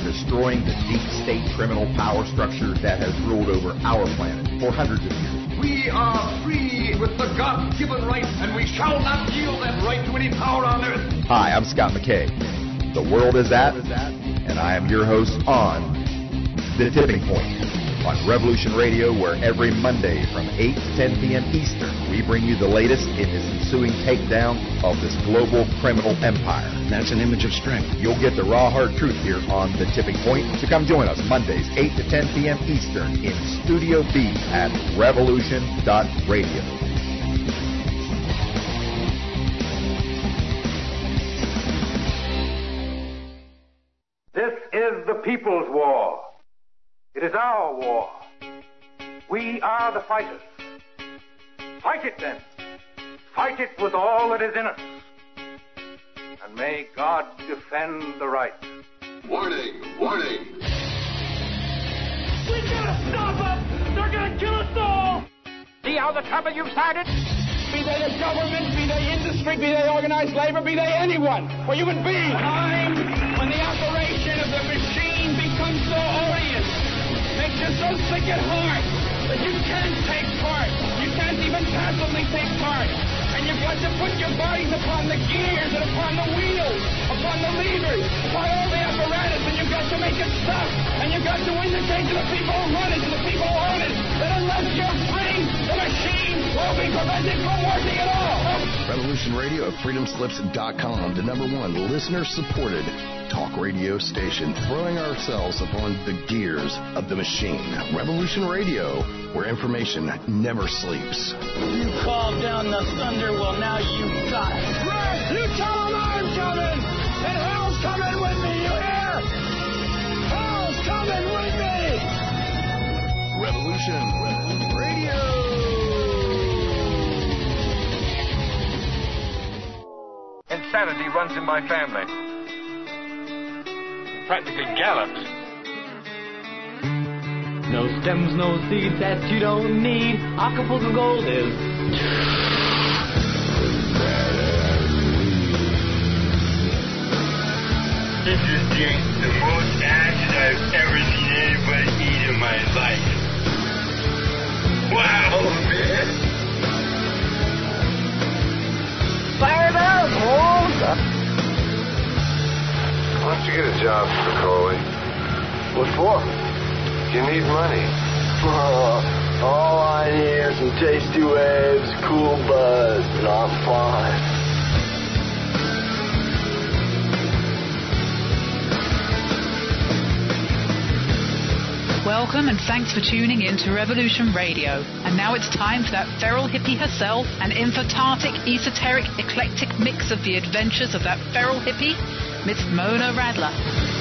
destroying the deep state criminal power structure that has ruled over our planet for hundreds of years. We are free with the God-given right, and we shall not yield that right to any power on earth. Hi, I'm Scott McKay. The world is at, and I am your host on The Tipping Point on Revolution Radio, where every Monday from 8 to 10 p.m. Eastern, we bring you the latest in this ensuing takedown of this global criminal empire. That's an image of strength. You'll get the raw, hard truth here on The Tipping Point. So come join us Mondays, 8 to 10 p.m. Eastern in Studio B at revolution.radio. This is the people's war. It is our war. We are the fighters. Fight it then. Fight it with all that is in us. And may God defend the right. Warning! Warning! We gotta stop them! They're gonna kill us all! See how the trouble you've started? Be they the government, be they industry, be they organized labor, be they anyone, or human beings. Time when the operation of the machine becomes so odious, makes you so sick at heart that you can't take part. You can't even passively take part. And you've got to put your bodies upon the gears and upon the wheels, upon the levers, upon all the apparatus, and you've got to make it stop. And you've got to indicate to the people who run it, to the people who own it, that unless you're free, the machine will be prevented from working at all. Revolution Radio at freedomslips.com, the #1 listener-supported talk radio station, throwing ourselves upon the gears of the machine. Revolution Radio, where information never sleeps. You called down the thunder, well now you got it. Right, you tell them I'm coming, and hell's coming with me, you hear? Hell's coming with me! Revolution Radio. Insanity runs in my family. Practically galloped. No stems, no seeds that you don't need. Acapulco Gold is. This is the most ashes I've ever seen anybody eat in my life. Wow, man. Fire it up, Holmes! Why don't you get a job, Spicoli? What for? You need money. All I need are some tasty waves, cool buzz, and I'm fine. Welcome and thanks for tuning in to Revolution Radio. And now it's time for that feral hippie herself, an infantartic, esoteric, eclectic mix of the adventures of that feral hippie, Miss Mona Radler.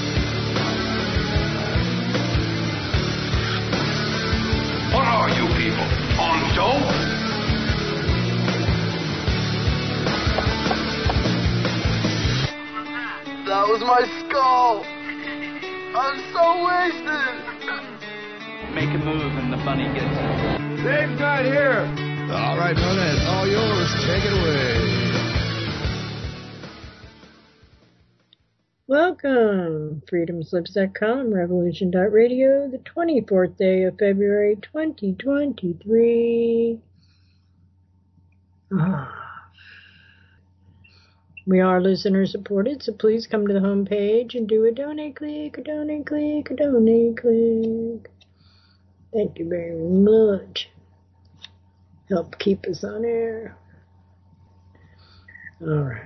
What are you people? On dope? That was my skull. I'm so wasted. Make a move and the bunny gets it. Dave's not here. All right, Mona, it's all yours. Take it away. Welcome, freedomslips.com, revolution.radio, the 24th day of February, 2023. We are listener-supported, so please come to the homepage and do a donate click, a donate click, a donate click. Thank you very much. Help keep us on air. All right.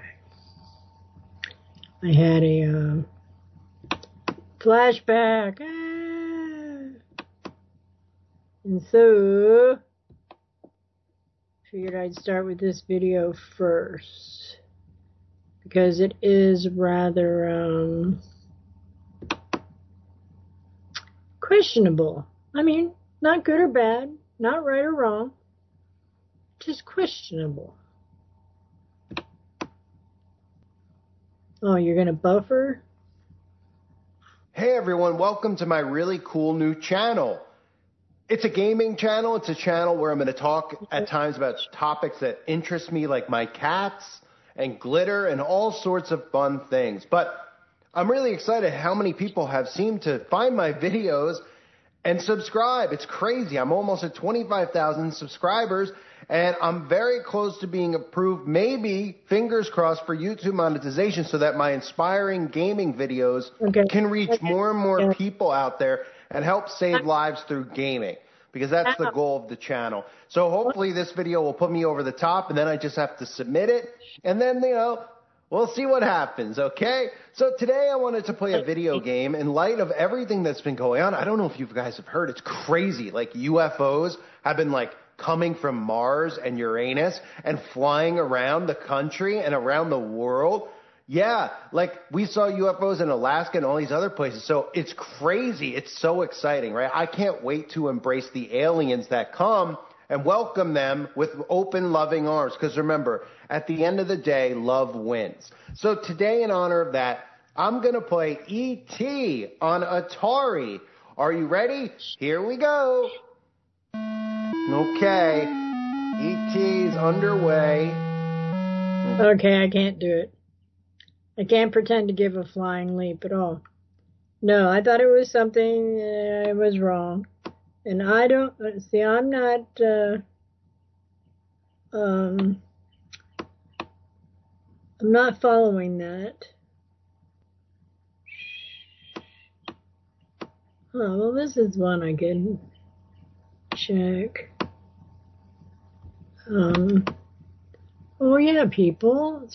I had a flashback. And so, figured I'd start with this video first, because it is rather questionable. I mean, not good or bad, not right or wrong, just questionable. Oh, you're going to buffer? Hey everyone, welcome to my really cool new channel. It's a gaming channel. It's a channel where I'm going to talk at times about topics that interest me, like my cats and glitter and all sorts of fun things. But I'm really excited how many people have seemed to find my videos and subscribe. It's crazy. I'm almost at 25,000 subscribers, and I'm very close to being approved, maybe, fingers crossed, for YouTube monetization so that my inspiring gaming videos can reach more and more people out there and help save lives through gaming, because that's the goal of the channel. So hopefully this video will put me over the top, and then I just have to submit it, and then, we'll see what happens, okay? So today I wanted to play a video game in light of everything that's been going on. I don't know if you guys have heard. It's crazy. Like, UFOs have been, coming from Mars and Uranus and flying around the country and around the world. Yeah, we saw UFOs in Alaska and all these other places. So it's crazy. It's so exciting, right? I can't wait to embrace the aliens that come and welcome them with open, loving arms. Because remember, at the end of the day, love wins. So today, in honor of that, I'm going to play E.T. on Atari. Are you ready? Here we go. Okay. E.T.'s underway. Okay, I can't do it. I can't pretend to give a flying leap at all. No, I thought it was something I was wrong. And I don't, see, I'm not, I'm not following that. Oh, well, this is one I can check. Oh, yeah, people.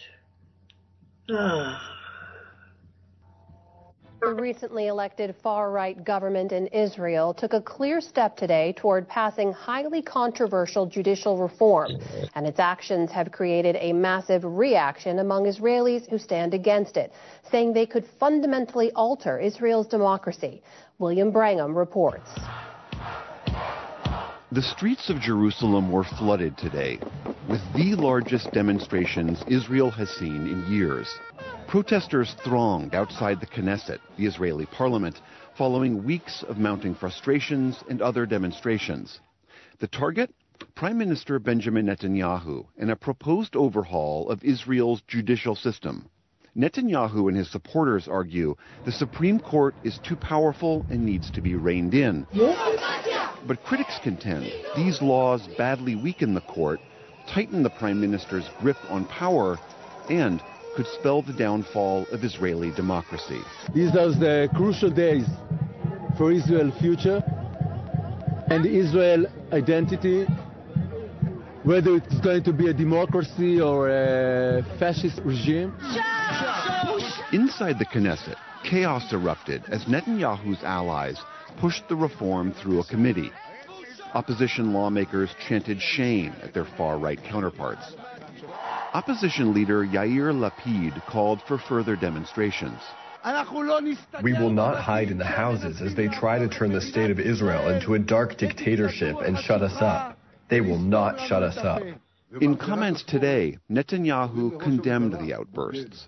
The recently elected far-right government in Israel took a clear step today toward passing highly controversial judicial reform, and its actions have created a massive reaction among Israelis who stand against it, saying they could fundamentally alter Israel's democracy. William Brangham reports. The streets of Jerusalem were flooded today with the largest demonstrations Israel has seen in years. Protesters thronged outside the Knesset, the Israeli parliament, following weeks of mounting frustrations and other demonstrations. The target? Prime Minister Benjamin Netanyahu and a proposed overhaul of Israel's judicial system. Netanyahu and his supporters argue the Supreme Court is too powerful and needs to be reined in. But critics contend these laws badly weaken the court, tighten the Prime Minister's grip on power, and could spell the downfall of Israeli democracy. These are the crucial days for Israel's future and Israel identity, whether it's going to be a democracy or a fascist regime. Inside the Knesset, chaos erupted as Netanyahu's allies pushed the reform through a committee. Opposition lawmakers chanted shame at their far-right counterparts. Opposition leader Yair Lapid called for further demonstrations. We will not hide in the houses as they try to turn the state of Israel into a dark dictatorship and shut us up. They will not shut us up. In comments today, Netanyahu condemned the outbursts.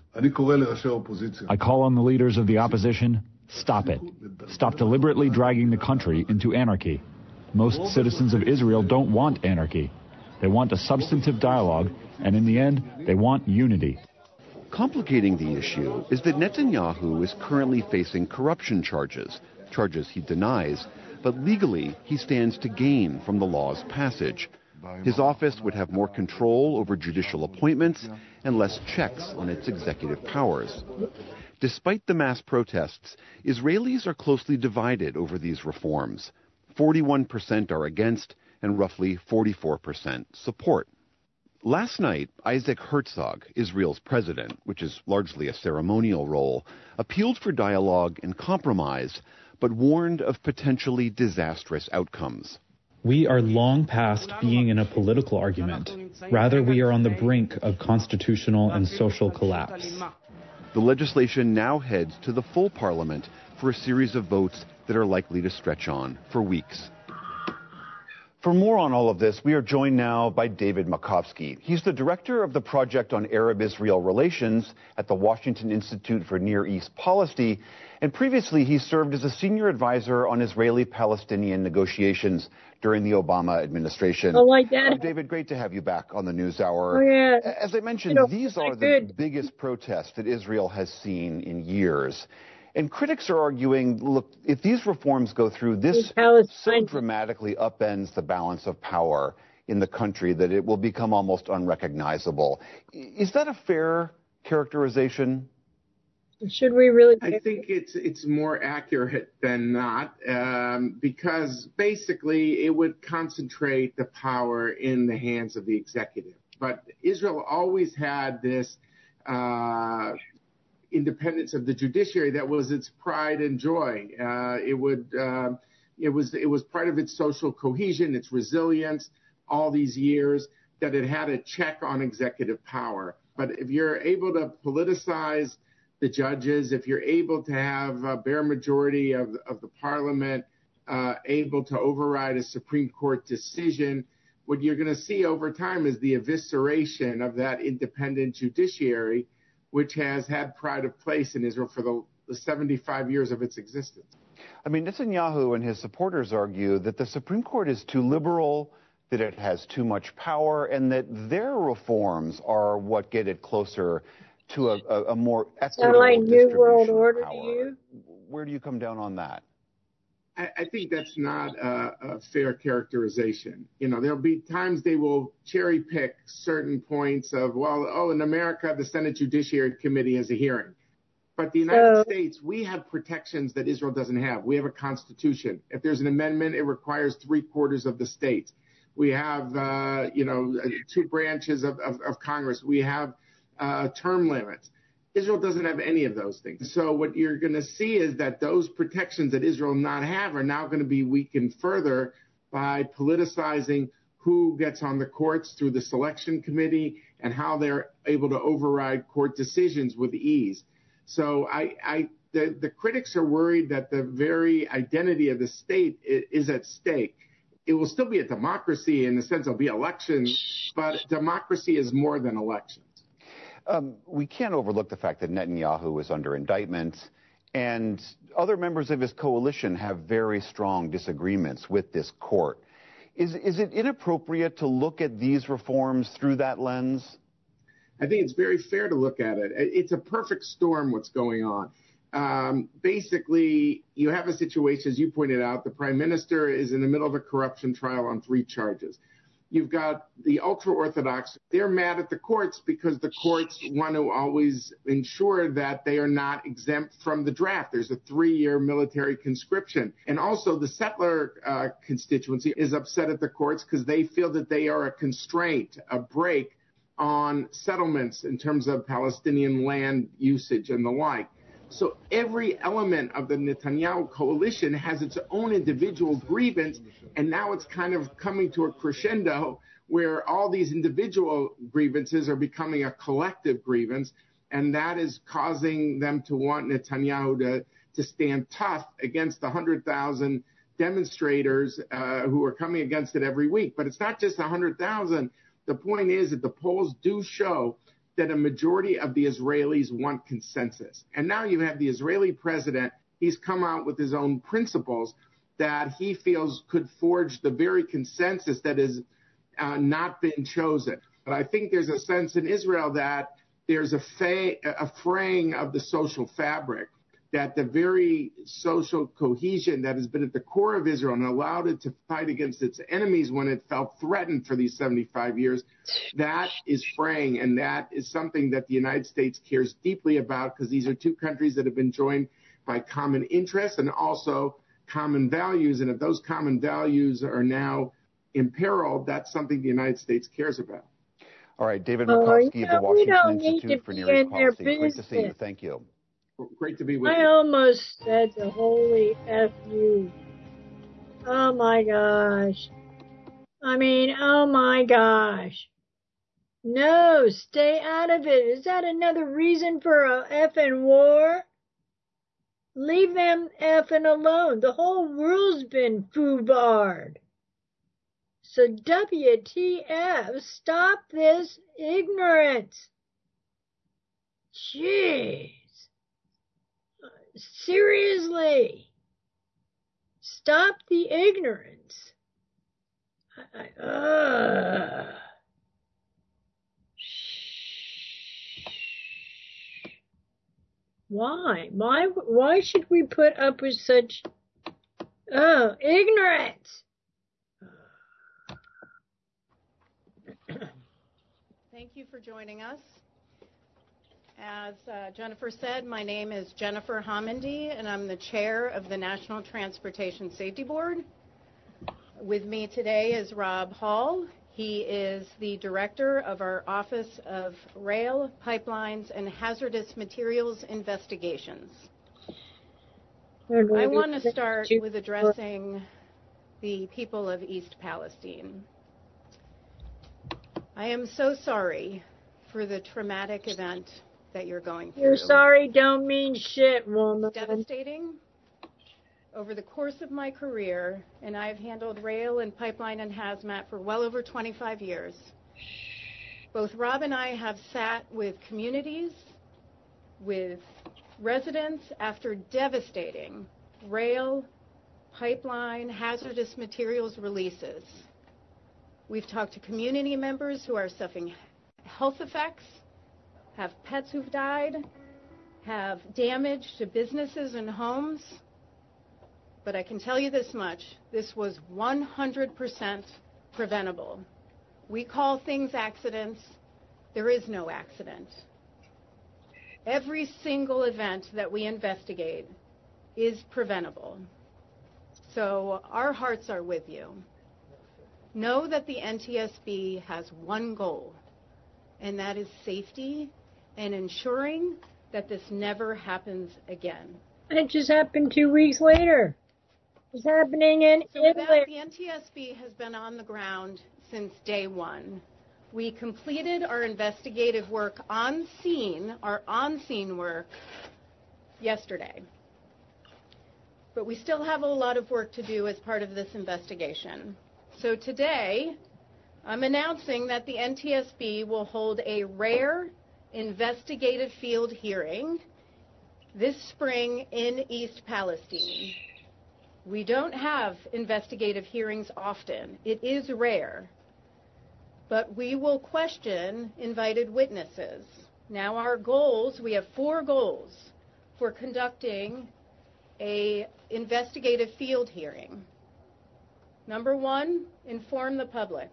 I call on the leaders of the opposition, stop it. Stop deliberately dragging the country into anarchy. Most citizens of Israel don't want anarchy. They want a substantive dialogue, and in the end, they want unity. Complicating the issue is that Netanyahu is currently facing corruption charges he denies, but legally he stands to gain from the law's passage. His office would have more control over judicial appointments and less checks on its executive powers. Despite the mass protests, Israelis are closely divided over these reforms. 41% are against and roughly 44% support. Last night, Isaac Herzog, Israel's president, which is largely a ceremonial role, appealed for dialogue and compromise, but warned of potentially disastrous outcomes. We are long past being in a political argument. Rather, we are on the brink of constitutional and social collapse. The legislation now heads to the full parliament for a series of votes that are likely to stretch on for weeks. For more on all of this, we are joined now by David Makovsky. He's the director of the Project on Arab-Israel Relations at the Washington Institute for Near East Policy, and previously he served as a senior advisor on Israeli-Palestinian negotiations during the Obama administration. Oh, like that. David, great to have you back on the NewsHour. Oh, yeah. As I mentioned, these are the biggest protests that Israel has seen in years. And critics are arguing, look, if these reforms go through, this so dramatically upends the balance of power in the country that it will become almost unrecognizable. Is that a fair characterization? Should we really? I think it's more accurate than not, because basically it would concentrate the power in the hands of the executive. But Israel always had this independence of the judiciary that was its pride and joy. It was part of its social cohesion, its resilience, all these years that it had a check on executive power. But if you're able to politicize the judges, if you're able to have a bare majority of the parliament able to override a Supreme Court decision, what you're going to see over time is the evisceration of that independent judiciary, which has had pride of place in Israel for the 75 years of its existence. I mean, Netanyahu and his supporters argue that the Supreme Court is too liberal, that it has too much power, and that their reforms are what get it closer to a more equitable like New World Order power. to you? Where do you come down on that? I think that's not a fair characterization. You know, there'll be times they will cherry pick certain points of, in America, the Senate Judiciary Committee has a hearing. But the United States, we have protections that Israel doesn't have. We have a constitution. If there's an amendment, it requires 3/4 of the states. We have, 2 branches of Congress. We have term limits. Israel doesn't have any of those things. So what you're going to see is that those protections that Israel not have are now going to be weakened further by politicizing who gets on the courts through the selection committee and how they're able to override court decisions with ease. So the critics are worried that the very identity of the state is at stake. It will still be a democracy in the sense there'll be elections, but democracy is more than elections. We can't overlook the fact that Netanyahu is under indictment, and other members of his coalition have very strong disagreements with this court. Is it inappropriate to look at these reforms through that lens? I think it's very fair to look at it. It's a perfect storm what's going on. Basically, you have a situation, as you pointed out, the prime minister is in the middle of a corruption trial on 3 charges. You've got the ultra-Orthodox. They're mad at the courts because the courts want to always ensure that they are not exempt from the draft. There's a 3-year military conscription. And also the settler constituency is upset at the courts because they feel that they are a constraint, a break on settlements in terms of Palestinian land usage and the like. So every element of the Netanyahu coalition has its own individual grievance, and now it's kind of coming to a crescendo where all these individual grievances are becoming a collective grievance, and that is causing them to want Netanyahu to stand tough against the 100,000 demonstrators who are coming against it every week. But it's not just 100,000. The point is that the polls do show that a majority of the Israelis want consensus. And now you have the Israeli president. He's come out with his own principles that he feels could forge the very consensus that has not been chosen. But I think there's a sense in Israel that there's a fraying of the social fabric, that the very social cohesion that has been at the core of Israel and allowed it to fight against its enemies when it felt threatened for these 75 years, that is fraying. And that is something that the United States cares deeply about, because these are 2 countries that have been joined by common interests and also common values. And if those common values are now imperiled, that's something the United States cares about. All right, David Makovsky of the Washington Institute for Near East Policy. Great to see you. Thank you. Great to be with you. I almost said the holy F you. Oh my gosh. I mean, oh my gosh. No, stay out of it. Is that another reason for a effing war? Leave them effing alone. The whole world's been foobarred. So WTF, stop this ignorance. Jeez. Seriously. Stop the ignorance. Why? Why should we put up with such ignorance? Thank you for joining us. As Jennifer said, my name is Jennifer Homendy, and I'm the chair of the National Transportation Safety Board. With me today is Rob Hall. He is the director of our Office of Rail, Pipelines, and Hazardous Materials Investigations. I want to start with addressing the people of East Palestine. I am so sorry for the traumatic event that you're going through. You're sorry don't mean shit, woman. It's devastating. Over the course of my career, and I've handled rail and pipeline and hazmat for well over 25 years, both Rob and I have sat with communities, with residents after devastating rail, pipeline, hazardous materials releases. We've talked to community members who are suffering health effects, have pets who've died, have damage to businesses and homes. But I can tell you this much, this was 100% preventable. We call things accidents. There is no accident. Every single event that we investigate is preventable. So our hearts are with you. Know that the NTSB has one goal, and that is safety and ensuring that this never happens again. It just happened 2 weeks later. It's happening in Italy. The NTSB has been on the ground since day one. We completed our investigative work on scene, our on-scene work, yesterday. But we still have a lot of work to do as part of this investigation. So today, I'm announcing that the NTSB will hold a rare investigative field hearing this spring in East Palestine. We don't have investigative hearings often. It is rare. But we will question invited witnesses. Now our goals, we have 4 goals for conducting an investigative field hearing. Number 1, inform the public.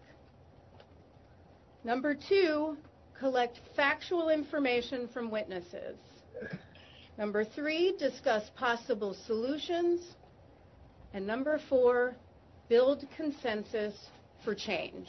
Number 2, collect factual information from witnesses. Number 3, discuss possible solutions. And number 4, build consensus for change.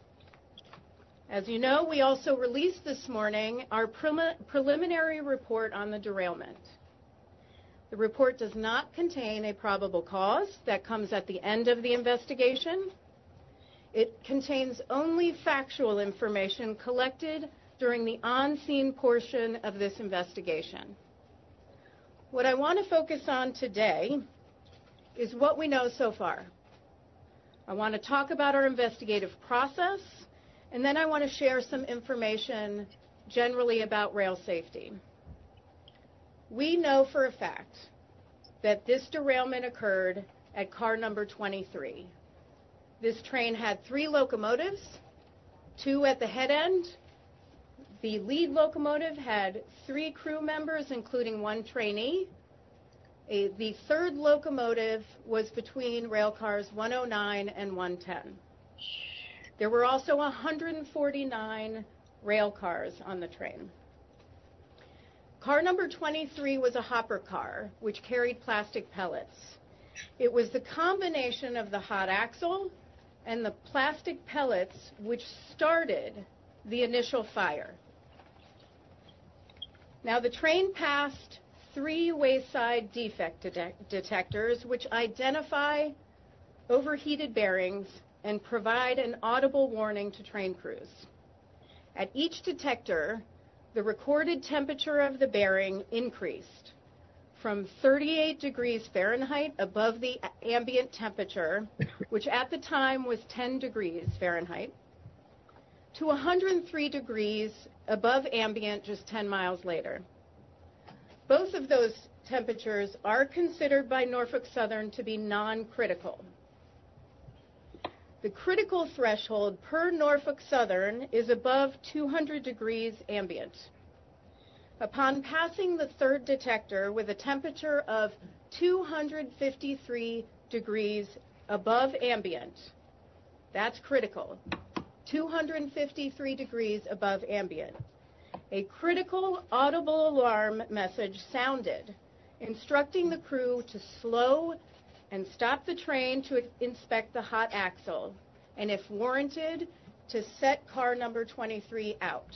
As you know, we also released this morning our preliminary report on the derailment. The report does not contain a probable cause. That comes at the end of the investigation. It contains only factual information collected during the on-scene portion of this investigation. What I want to focus on today is what we know so far. I want to talk about our investigative process, and then I want to share some information generally about rail safety. We know for a fact that this derailment occurred at car number 23. This train had 3 locomotives, 2 at the head end. The lead locomotive had 3 crew members, including 1 trainee. The third locomotive was between rail cars 109 and 110. There were also 149 rail cars on the train. Car number 23 was a hopper car, which carried plastic pellets. It was the combination of the hot axle and the plastic pellets which started the initial fire. Now, the train passed 3 wayside defect detectors which identify overheated bearings and provide an audible warning to train crews. At each detector, the recorded temperature of the bearing increased from 38 degrees Fahrenheit above the ambient temperature, which at the time was 10 degrees Fahrenheit, to 103 degrees above ambient just 10 miles later. Both of those temperatures are considered by Norfolk Southern to be non-critical. The critical threshold per Norfolk Southern is above 200 degrees ambient. Upon passing the third detector with a temperature of 253 degrees above ambient, that's critical, 253 degrees above ambient, a critical audible alarm message sounded, instructing the crew to slow and stop the train to inspect the hot axle, and if warranted, to set car number 23 out.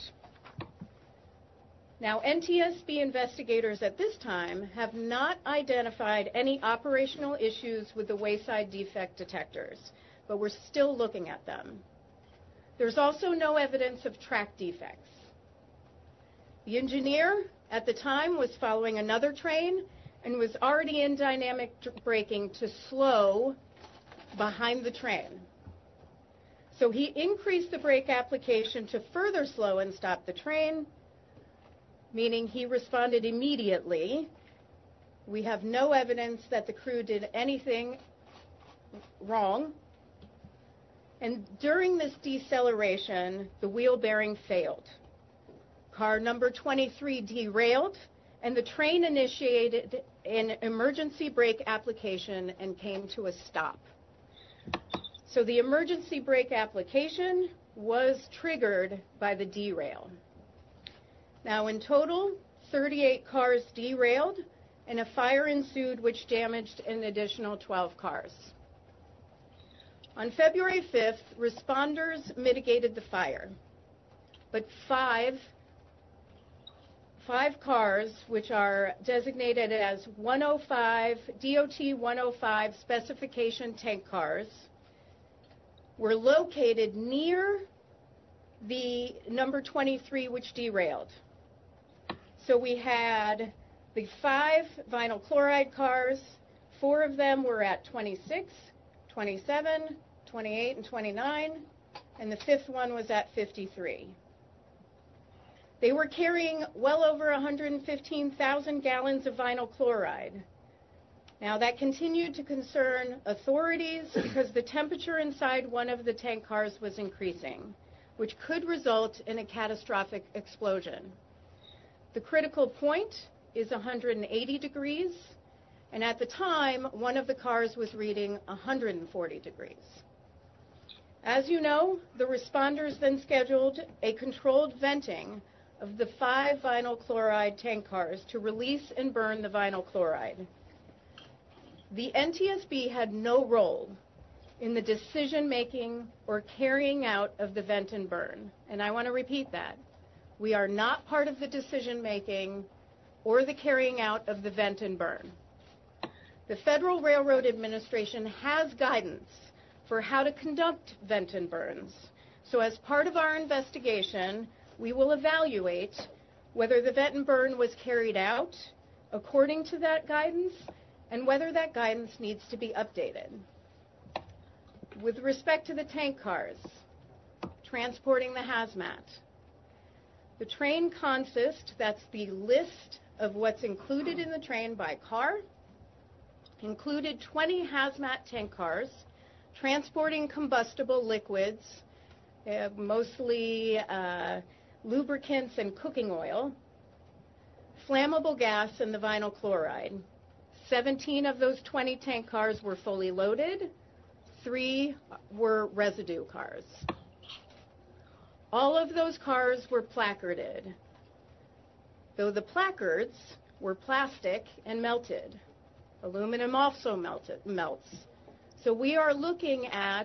Now, NTSB investigators at this time have not identified any operational issues with the wayside defect detectors, but we're still looking at them. There's also no evidence of track defects. The engineer at the time was following another train and was already in dynamic braking to slow behind the train. So he increased the brake application to further slow and stop the train, meaning he responded immediately. We have no evidence that the crew did anything wrong. And during this deceleration, the wheel bearing failed. Car number 23 derailed, and the train initiated an emergency brake application and came to a stop. So the emergency brake application was triggered by the derail. Now, in total, 38 cars derailed, and a fire ensued which damaged an additional 12 cars. On February 5th, responders mitigated the fire, but five cars, which are designated as 105, DOT 105 specification tank cars, were located near the number 23, which derailed. So we had the 5 vinyl chloride cars. 4 of them were at 26, 27, 28, and 29, and the 5th one was at 53. They were carrying well over 115,000 gallons of vinyl chloride. Now, that continued to concern authorities because the temperature inside one of the tank cars was increasing, which could result in a catastrophic explosion. The critical point is 180 degrees, and at the time, one of the cars was reading 140 degrees. As you know, the responders then scheduled a controlled venting of the 5 vinyl chloride tank cars to release and burn the vinyl chloride. The NTSB had no role in the decision-making or carrying out of the vent and burn, and I want to repeat that. We are not part of the decision-making or the carrying out of the vent and burn. The Federal Railroad Administration has guidance for how to conduct vent and burns. So as part of our investigation, we will evaluate whether the vent and burn was carried out according to that guidance and whether that guidance needs to be updated. With respect to the tank cars, transporting the hazmat, the train consist, that's the list of what's included in the train by car, included 20 hazmat tank cars transporting combustible liquids, mostly lubricants and cooking oil, flammable gas, and the vinyl chloride. 17 of those 20 tank cars were fully loaded. 3 were residue cars. All of those cars were placarded, though the placards were plastic and melted. Aluminum also melts. So we are looking at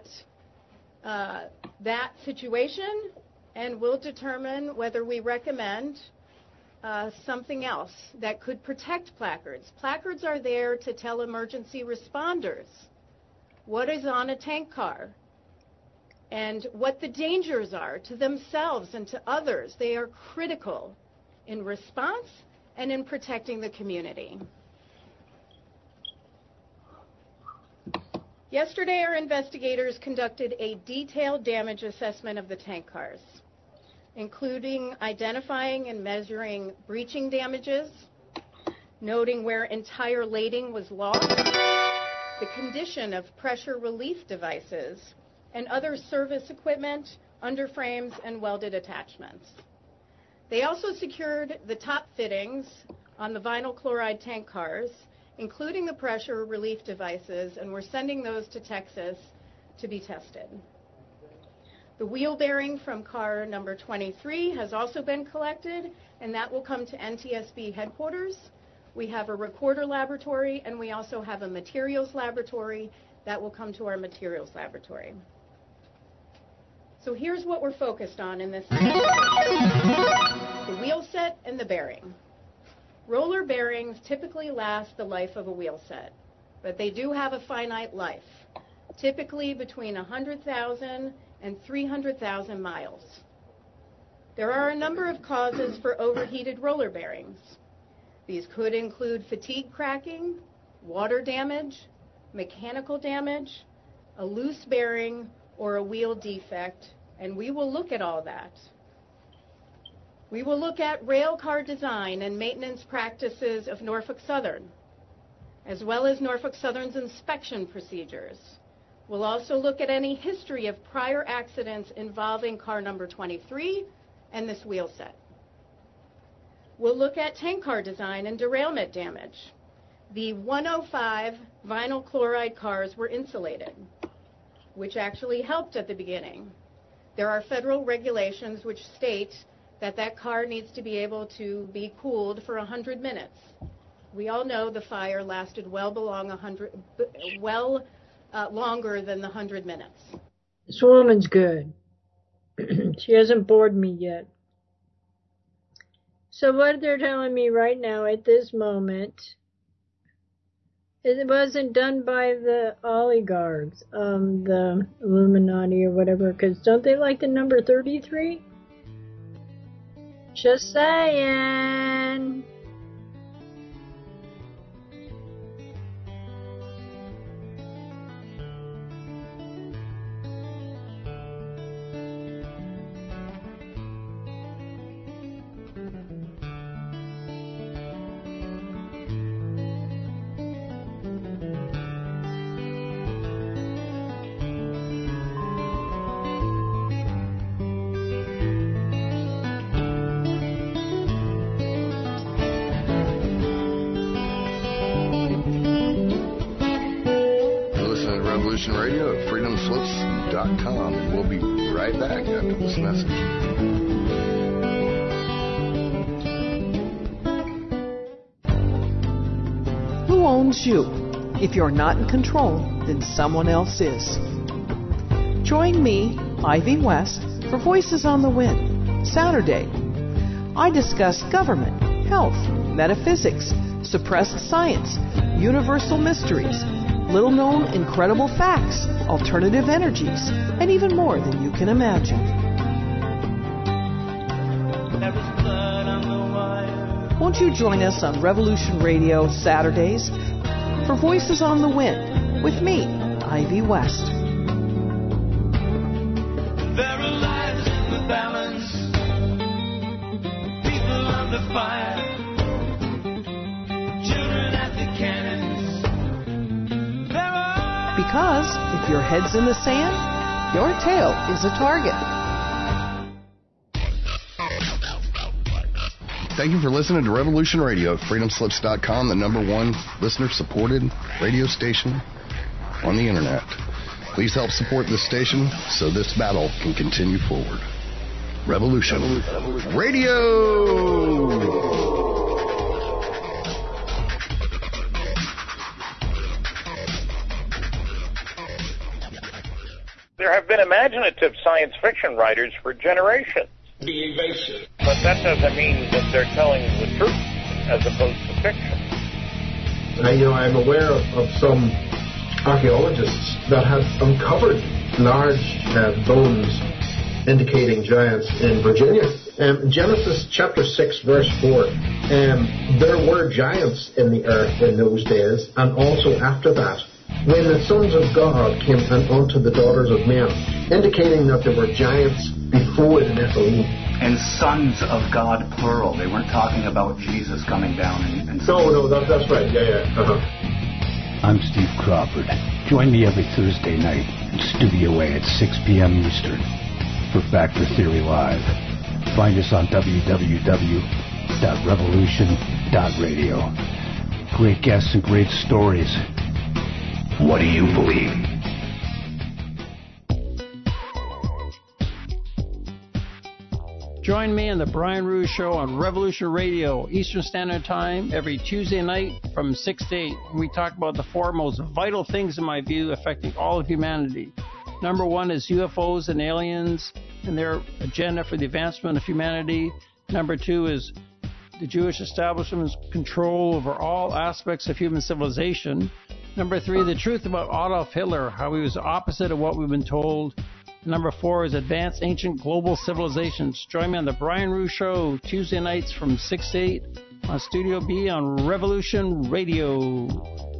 that situation, and we'll determine whether we recommend something else that could protect placards. Placards are there to tell emergency responders what is on a tank car and what the dangers are to themselves and to others. They are critical in response and in protecting the community. Yesterday, our investigators conducted a detailed damage assessment of the tank cars, including identifying and measuring breaching damages, noting where entire lading was lost, the condition of pressure relief devices, and other service equipment, underframes, and welded attachments. They also secured the top fittings on the vinyl chloride tank cars, including the pressure relief devices, and we're sending those to Texas to be tested. The wheel bearing from car number 23 has also been collected, and that will come to NTSB headquarters. We have a recorder laboratory, and we also have a materials laboratory that will come to our materials laboratory. So here's what we're focused on in this the wheel set and the bearing. Roller bearings typically last the life of a wheel set, but they do have a finite life, typically between 100,000 and 300,000 miles. There are a number of causes for overheated roller bearings. These could include fatigue cracking, water damage, mechanical damage, a loose bearing, or a wheel defect, and we will look at all that. We will look at rail car design and maintenance practices of Norfolk Southern, as well as Norfolk Southern's inspection procedures. We'll also look at any history of prior accidents involving car number 23 and this wheel set. We'll look at tank car design and derailment damage. The 105 vinyl chloride cars were insulated, which actually helped at the beginning. There are federal regulations which state that car needs to be able to be cooled for 100 minutes. We all know the fire lasted longer than the 100 minutes. This woman's good. She hasn't bored me yet. So what they're telling me right now at this moment, it wasn't done by the oligarchs, the Illuminati or whatever, because don't they like the number 33? Just saying. Radio at freedomslips.com, and we'll be right back after this message. Who owns you? If you're not in control, then someone else is. Join me, Ivy West, for Voices on the Wind, Saturday. I discuss government, health, metaphysics, suppressed science, universal mysteries, little-known incredible facts, alternative energies, and even more than you can imagine. Won't you join us on Revolution Radio Saturdays for Voices on the Wind with me, Ivy West. There are lives in the balance, people under fire, children at the cannons. Because if your head's in the sand, your tail is a target. Thank you for listening to Revolution Radio at freedomslips.com, the #1 listener-supported radio station on the internet. Please help support this station so this battle can continue forward. Revolution Radio! There have been imaginative science fiction writers for generations. Be evasive. But that doesn't mean that they're telling the truth as opposed to fiction. I'm aware of some archaeologists that have uncovered large bones indicating giants in Virginia. Genesis chapter 6 verse 4, there were giants in the earth in those days, and also after that when the sons of God came unto the daughters of men, indicating that there were giants before the Nephilim. And sons of God, plural. They weren't talking about Jesus coming down and No, that's right. Yeah. I'm Steve Crawford. Join me every Thursday night in Studio A at 6 p.m. Eastern for Factor Theory Live. Find us on www.revolution.radio. Great guests and great stories. What do you believe? Join me on the Brian Rouge Show on Revolution Radio, Eastern Standard Time, every Tuesday night from 6 to 8. We talk about the four most vital things, in my view, affecting all of humanity. Number one is UFOs and aliens and their agenda for the advancement of humanity. Number two is the Jewish establishment's control over all aspects of human civilization. Number three, the truth about Adolf Hitler, how he was the opposite of what we've been told. Number four is advanced ancient global civilizations. Join me on the Brian Rouge Show, Tuesday nights from 6 to 8 on Studio B on Revolution Radio.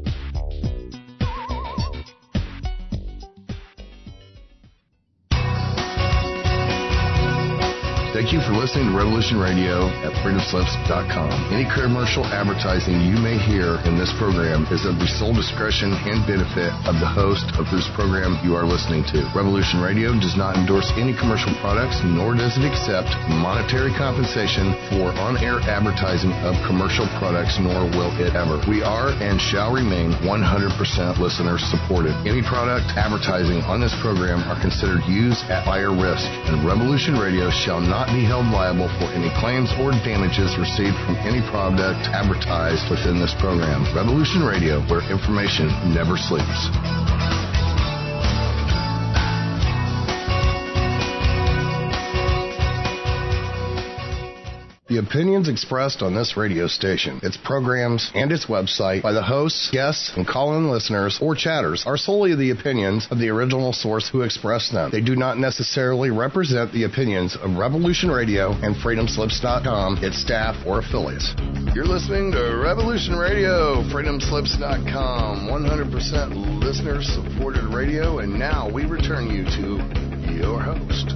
Thank you for listening to Revolution Radio at freedomslips.com. Any commercial advertising you may hear in this program is of the sole discretion and benefit of the host of whose program you are listening to. Revolution Radio does not endorse any commercial products, nor does it accept monetary compensation for on-air advertising of commercial products, nor will it ever. We are and shall remain 100% listener supported. Any product advertising on this program are considered used at buyer risk, and Revolution Radio shall not be held liable for any claims or damages received from any product advertised within this program. Revolution Radio, where information never sleeps. The opinions expressed on this radio station, its programs, and its website by the hosts, guests, and call-in listeners or chatters are solely the opinions of the original source who expressed them. They do not necessarily represent the opinions of Revolution Radio and freedomslips.com, its staff, or affiliates. You're listening to Revolution Radio, freedomslips.com, 100% listener-supported radio, and now we return you to your host.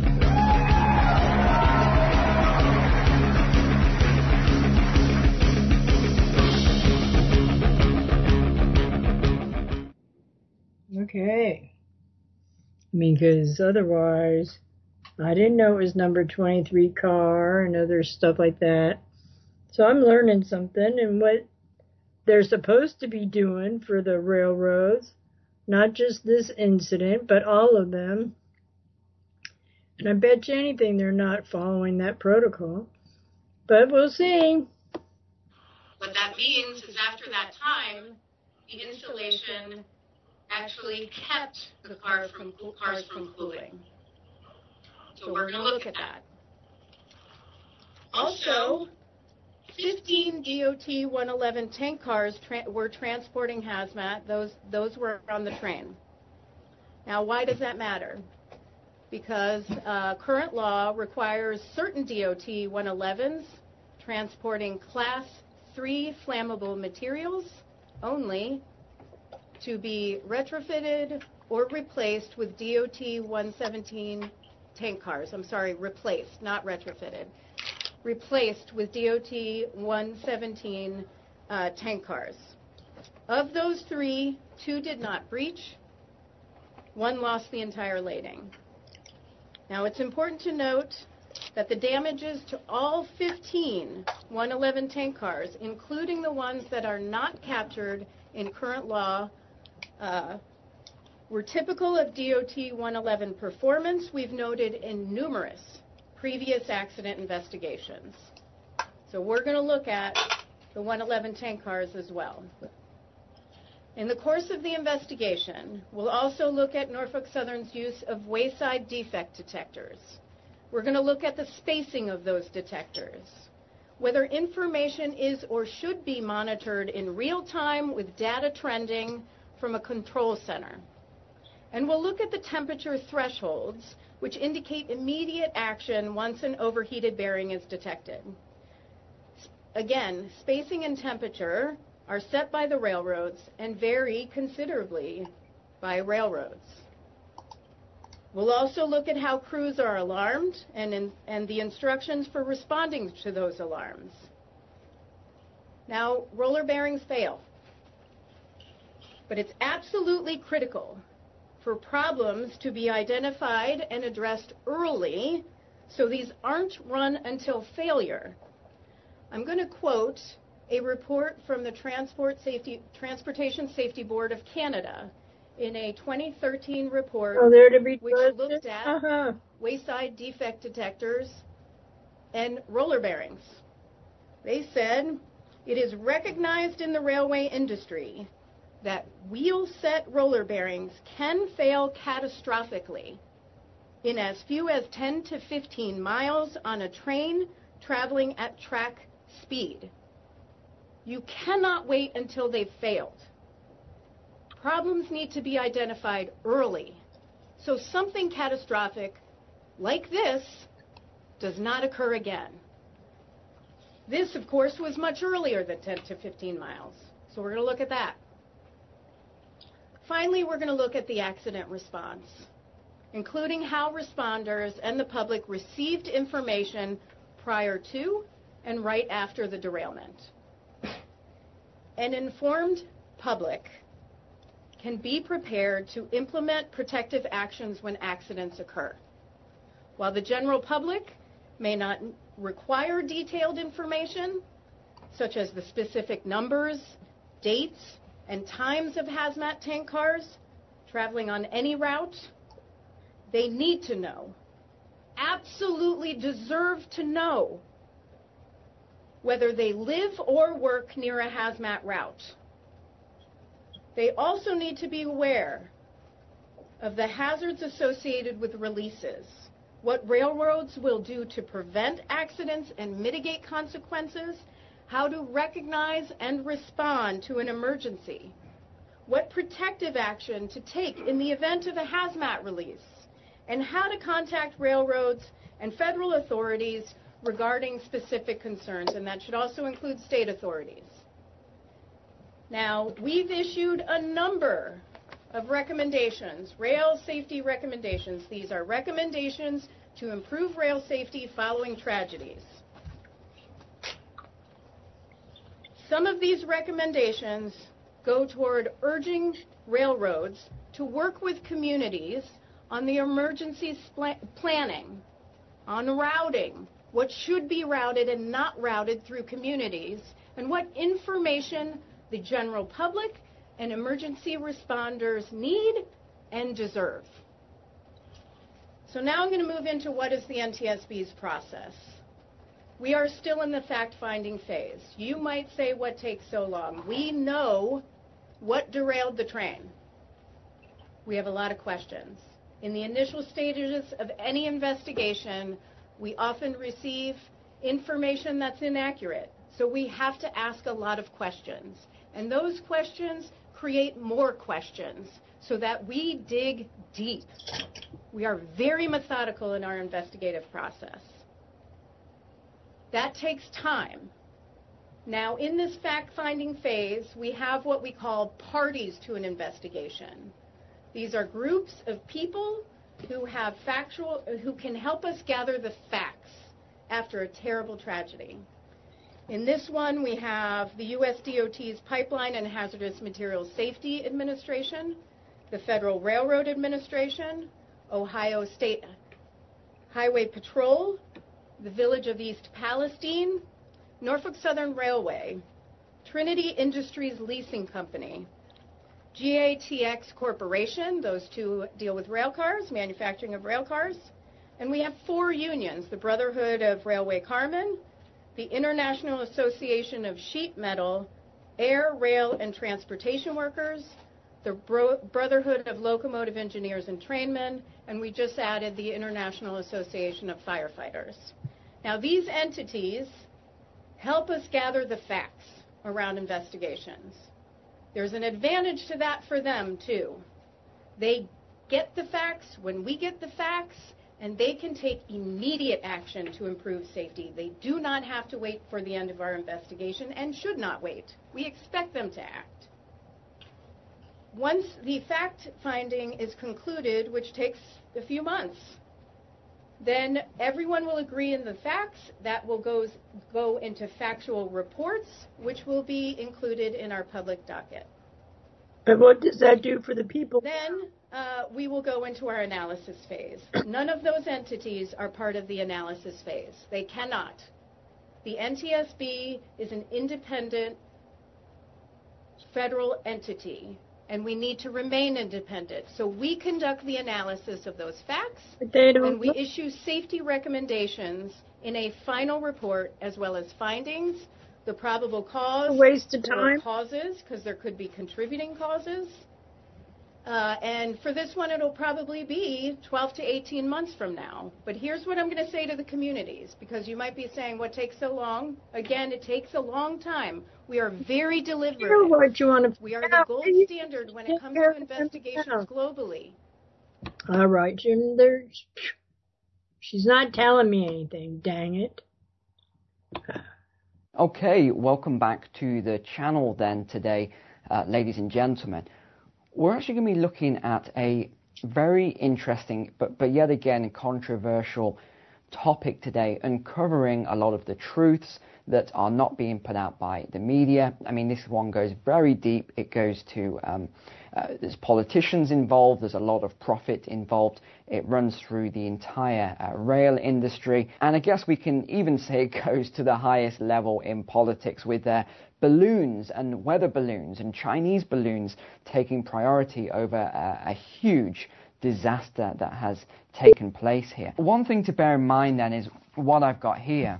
Okay. Because otherwise, I didn't know it was number 23 car and other stuff like that. So I'm learning something and what they're supposed to be doing for the railroads. Not just this incident, but all of them. And I bet you anything they're not following that protocol. But we'll see. What that means is after that time, the installation actually kept the cars from cooling. So we're going to look at that. Also, 15 DOT 111 tank cars were transporting hazmat. Those were on the train. Now, why does that matter? Because current law requires certain DOT 111s transporting Class 3 flammable materials only to be retrofitted or replaced with DOT 117 tank cars. I'm sorry, replaced, not retrofitted. Replaced with DOT 117 tank cars. Of those three, 2 did not breach. 1 lost the entire lading. Now, it's important to note that the damages to all 15 111 tank cars, including the ones that are not captured in current law, were typical of DOT 111 performance we've noted in numerous previous accident investigations. So we're going to look at the 111 tank cars as well. In the course of the investigation, we'll also look at Norfolk Southern's use of wayside defect detectors. We're going to look at the spacing of those detectors, whether information is or should be monitored in real time with data trending from a control center. And we'll look at the temperature thresholds, which indicate immediate action once an overheated bearing is detected. Again, spacing and temperature are set by the railroads and vary considerably by railroads. We'll also look at how crews are alarmed and the instructions for responding to those alarms. Now, roller bearings fail, but it's absolutely critical for problems to be identified and addressed early so these aren't run until failure. I'm going to quote a report from the Transportation Safety Board of Canada in a 2013 report which looked at wayside defect detectors and roller bearings. They said, it is recognized in the railway industry that wheel-set roller bearings can fail catastrophically in as few as 10 to 15 miles on a train traveling at track speed. You cannot wait until they've failed. Problems need to be identified early, so something catastrophic like this does not occur again. This, of course, was much earlier than 10 to 15 miles, so we're going to look at that. Finally, we're going to look at the accident response, including how responders and the public received information prior to and right after the derailment. An informed public can be prepared to implement protective actions when accidents occur. While the general public may not require detailed information, such as the specific numbers, dates, and times of hazmat tank cars traveling on any route, they need to know, absolutely deserve to know, whether they live or work near a hazmat route. They also need to be aware of the hazards associated with releases, what railroads will do to prevent accidents and mitigate consequences, how to recognize and respond to an emergency, what protective action to take in the event of a hazmat release, and how to contact railroads and federal authorities regarding specific concerns, and that should also include state authorities. Now, we've issued a number of recommendations, rail safety recommendations. These are recommendations to improve rail safety following tragedies. Some of these recommendations go toward urging railroads to work with communities on the emergency planning, on routing, what should be routed and not routed through communities, and what information the general public and emergency responders need and deserve. So now I'm going to move into what is the NTSB's process. We are still in the fact-finding phase. You might say, what takes so long? We know what derailed the train. We have a lot of questions. In the initial stages of any investigation, we often receive information that's inaccurate. So we have to ask a lot of questions. And those questions create more questions so that we dig deep. We are very methodical in our investigative process. That takes time. Now, in this fact-finding phase, we have what we call parties to an investigation. These are groups of people who can help us gather the facts after a terrible tragedy. In this one, we have the U.S. DOT's Pipeline and Hazardous Materials Safety Administration, the Federal Railroad Administration, Ohio State Highway Patrol, the Village of East Palestine, Norfolk Southern Railway, Trinity Industries Leasing Company, GATX Corporation, those two deal with rail cars, manufacturing of rail cars, and we have 4 unions, the Brotherhood of Railway Carmen, the International Association of Sheet Metal, Air, Rail, and Transportation Workers, the Brotherhood of Locomotive Engineers and Trainmen, and we just added the International Association of Firefighters. Now, these entities help us gather the facts around investigations. There's an advantage to that for them, too. They get the facts when we get the facts, and they can take immediate action to improve safety. They do not have to wait for the end of our investigation and should not wait. We expect them to act. Once the fact-finding is concluded, which takes a few months, then everyone will agree in the facts. That will go into factual reports, which will be included in our public docket. And what does that do for the people? Then we will go into our analysis phase. None of those entities are part of the analysis phase. They cannot. The NTSB is an independent federal entity, and we need to remain independent. So we conduct the analysis of those facts, and we issue safety recommendations in a final report, as well as findings, the probable cause, waste of time, or causes, because there could be contributing causes. And for this one, it'll probably be 12 to 18 months from now. But here's what I'm going to say to the communities, because you might be saying, what takes so long? Again, it takes a long time. We are very deliberate. We are the gold standard when it comes to investigations globally. All right, Jim, she's not telling me anything, dang it. Okay, welcome back to the channel then today, ladies and gentlemen. We're actually going to be looking at a very interesting, but yet again controversial topic today, uncovering a lot of the truths that are not being put out by the media. I mean, this one goes very deep. It goes to, there's politicians involved, there's a lot of profit involved. It runs through the entire rail industry. And I guess we can even say it goes to the highest level in politics, with their balloons and weather balloons and Chinese balloons taking priority over a huge disaster that has taken place here. One thing to bear in mind then is what I've got here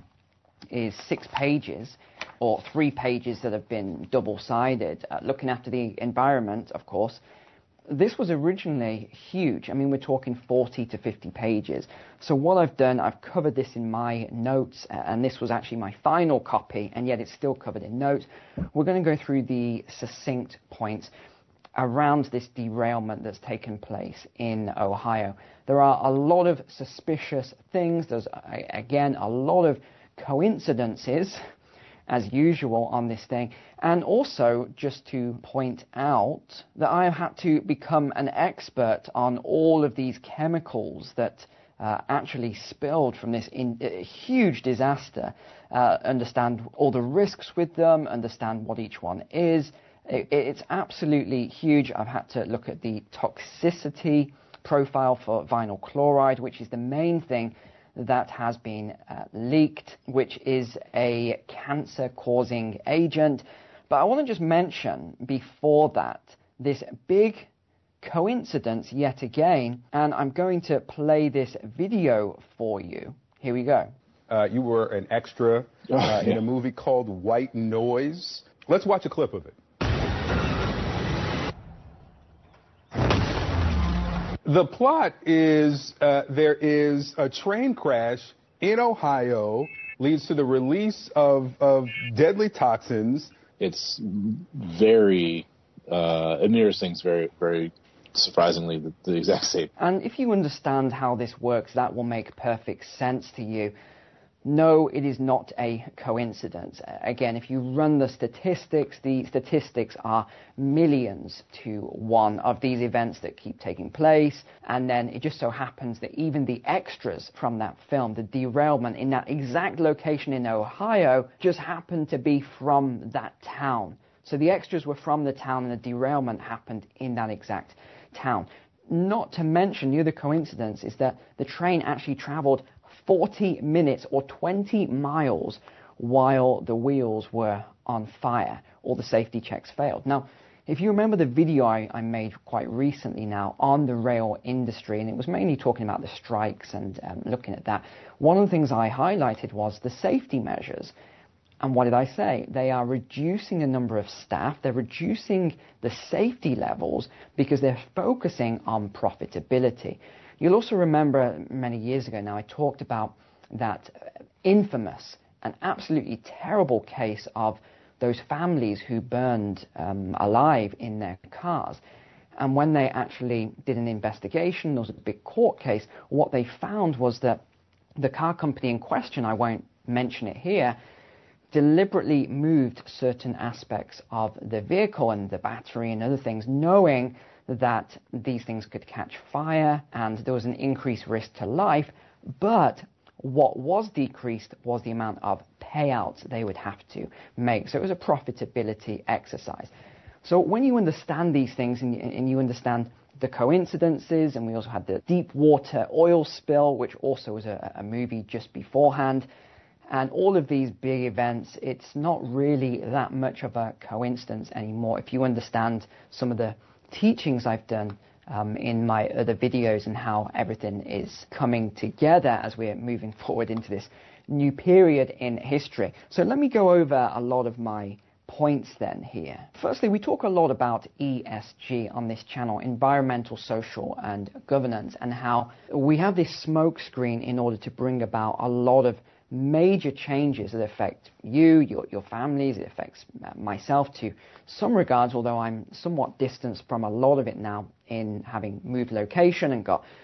is 6 pages, or 3 pages that have been double-sided, looking after the environment, of course. This was originally huge. I mean, we're talking 40 to 50 pages. So what I've done, I've covered this in my notes, and this was actually my final copy, and yet it's still covered in notes. We're going to go through the succinct points around this derailment that's taken place in Ohio. There are a lot of suspicious things. There's, again, a lot of coincidences, as usual, on this thing. And also, just to point out that I have had to become an expert on all of these chemicals that actually spilled from this huge disaster, understand all the risks with them, understand what each one is. It's absolutely huge. I've had to look at the toxicity profile for vinyl chloride, which is the main thing that has been leaked, which is a cancer-causing agent. But I want to just mention before that this big coincidence yet again, and I'm going to play this video for you. Here we go. You were an extra in a movie called White Noise. Let's watch a clip of it. The plot is there is a train crash in Ohio, leads to the release of deadly toxins. It's very, it mirrors things very, very surprisingly the exact same. And if you understand how this works, that will make perfect sense to you. No, it is not a coincidence. Again, if you run the statistics are millions to 1 of these events that keep taking place. And then it just so happens that even the extras from that film, the derailment in that exact location in Ohio, just happened to be from that town. So the extras were from the town and the derailment happened in that exact town. Not to mention, the other coincidence is that the train actually traveled 40 minutes or 20 miles while the wheels were on fire. All the safety checks failed. Now, if you remember the video I made quite recently now on the rail industry, and it was mainly talking about the strikes and looking at that, one of the things I highlighted was the safety measures. And what did I say? They are reducing the number of staff, they're reducing the safety levels because they're focusing on profitability. You'll also remember many years ago now I talked about that infamous and absolutely terrible case of those families who burned alive in their cars. And when they actually did an investigation, there was a big court case, what they found was that the car company in question, I won't mention it here, deliberately moved certain aspects of the vehicle and the battery and other things, knowing that these things could catch fire and there was an increased risk to life. But what was decreased was the amount of payouts they would have to make. So it was a profitability exercise. So when you understand these things and you understand the coincidences, and we also had the Deepwater oil spill, which also was a movie just beforehand, and all of these big events, it's not really that much of a coincidence anymore if you understand some of the teachings I've done in my other videos and how everything is coming together as we're moving forward into this new period in history. So let me go over a lot of my points then here. Firstly, we talk a lot about ESG on this channel, environmental, social and governance, and how we have this smokescreen in order to bring about a lot of major changes that affect you, your families. It affects myself to some regards, although I'm somewhat distanced from a lot of it now in having moved location and got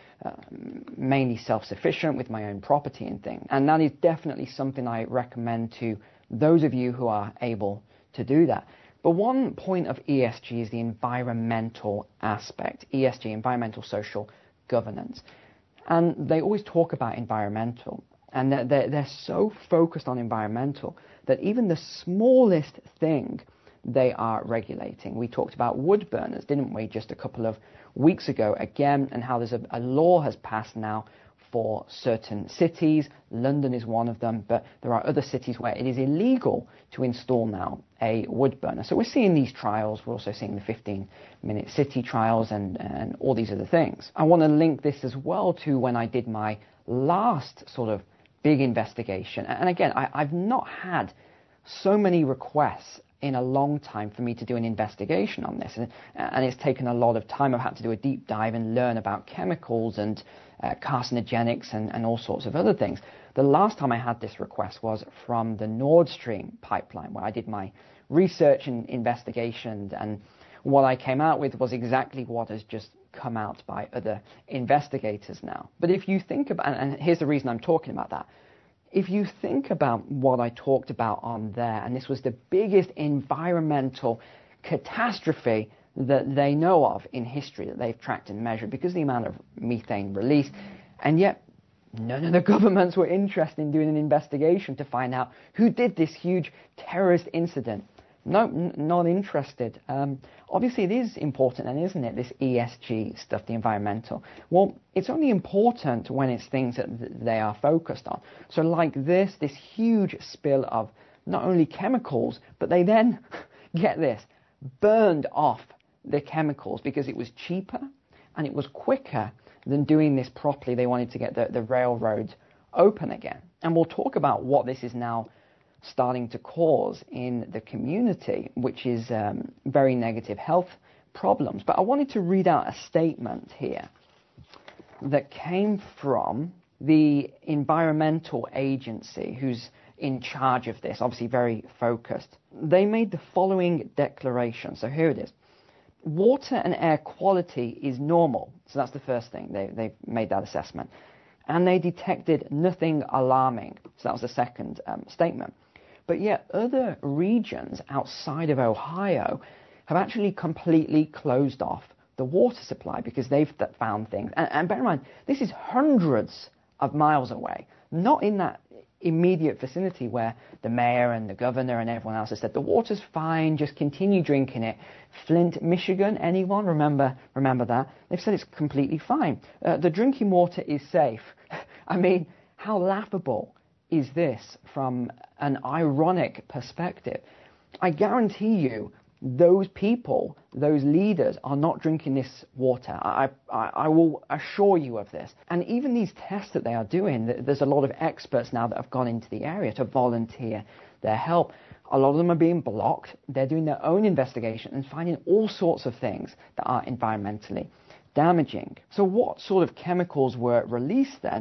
mainly self-sufficient with my own property and things. And that is definitely something I recommend to those of you who are able to do that. But one point of ESG is the environmental aspect. ESG, environmental, social governance. And they always talk about environmental. And they're so focused on environmental that even the smallest thing they are regulating. We talked about wood burners, didn't we, just a couple of weeks ago again, and how there's a law has passed now for certain cities. London is one of them, but there are other cities where it is illegal to install now a wood burner. So we're seeing these trials. We're also seeing the 15-minute city trials and all these other things. I want to link this as well to when I did my last sort of big investigation. And again, I've not had so many requests in a long time for me to do an investigation on this, and it's taken a lot of time. I've had to do a deep dive and learn about chemicals and carcinogenics and all sorts of other things. The last time I had this request was from the Nord Stream pipeline, where I did my research and investigation, and what I came out with was exactly what has just come out by other investigators now. But if you think about, and here's the reason I'm talking about that, if you think about what I talked about on there, and this was the biggest environmental catastrophe that they know of in history, that they've tracked and measured, because of the amount of methane released, and yet none of the governments were interested in doing an investigation to find out who did this huge terrorist incident. No, not interested. Obviously, it is important, and isn't it, this ESG stuff, the environmental? Well, it's only important when it's things that they are focused on. So like this huge spill of not only chemicals, but they then, get this, burned off the chemicals because it was cheaper and it was quicker than doing this properly. They wanted to get the railroads open again. And we'll talk about what this is now starting to cause in the community, which is very negative health problems. But I wanted to read out a statement here that came from the environmental agency who's in charge of this, obviously very focused. They made the following declaration. So here it is. Water and air quality is normal. So that's the first thing. They've made that assessment. And they detected nothing alarming. So that was the second statement. But yet other regions outside of Ohio have actually completely closed off the water supply because they've found things. And bear in mind, this is hundreds of miles away, not in that immediate vicinity where the mayor and the governor and everyone else has said the water's fine, just continue drinking it. Flint, Michigan, anyone remember that? They've said it's completely fine. The drinking water is safe. I mean, how laughable is this from an ironic perspective? I guarantee you those people, those leaders are not drinking this water. I will assure you of this. And even these tests that they are doing, there's a lot of experts now that have gone into the area to volunteer their help. A lot of them are being blocked. They're doing their own investigation and finding all sorts of things that are environmentally damaging. So what sort of chemicals were released then?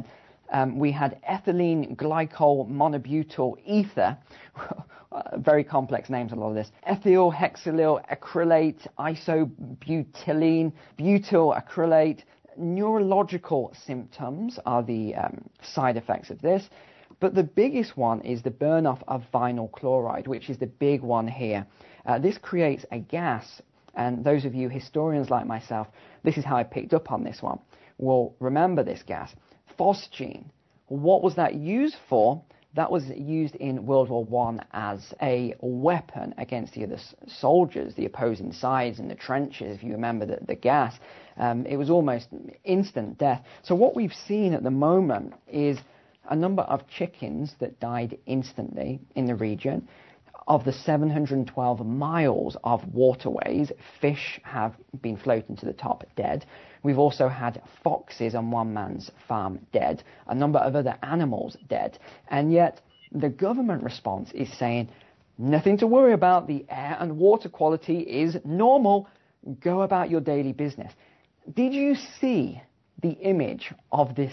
We had ethylene glycol monobutyl ether, very complex names, a lot of this, ethyl hexylyl acrylate, isobutylene, butyl acrylate. Neurological symptoms are the side effects of this, but the biggest one is the burn-off of vinyl chloride, which is the big one here. This creates a gas, and those of you historians like myself, this is how I picked up on this one, will remember this gas. Phosgene. What was that used for? That was used in World War I as a weapon against the other soldiers, the opposing sides in the trenches, if you remember the gas. It was almost instant death. So what we've seen at the moment is a number of chickens that died instantly in the region. Of the 712 miles of waterways, fish have been floating to the top dead. We've also had foxes on one man's farm dead, a number of other animals dead. And yet the government response is saying, nothing to worry about, the air and water quality is normal, go about your daily business. Did you see the image of this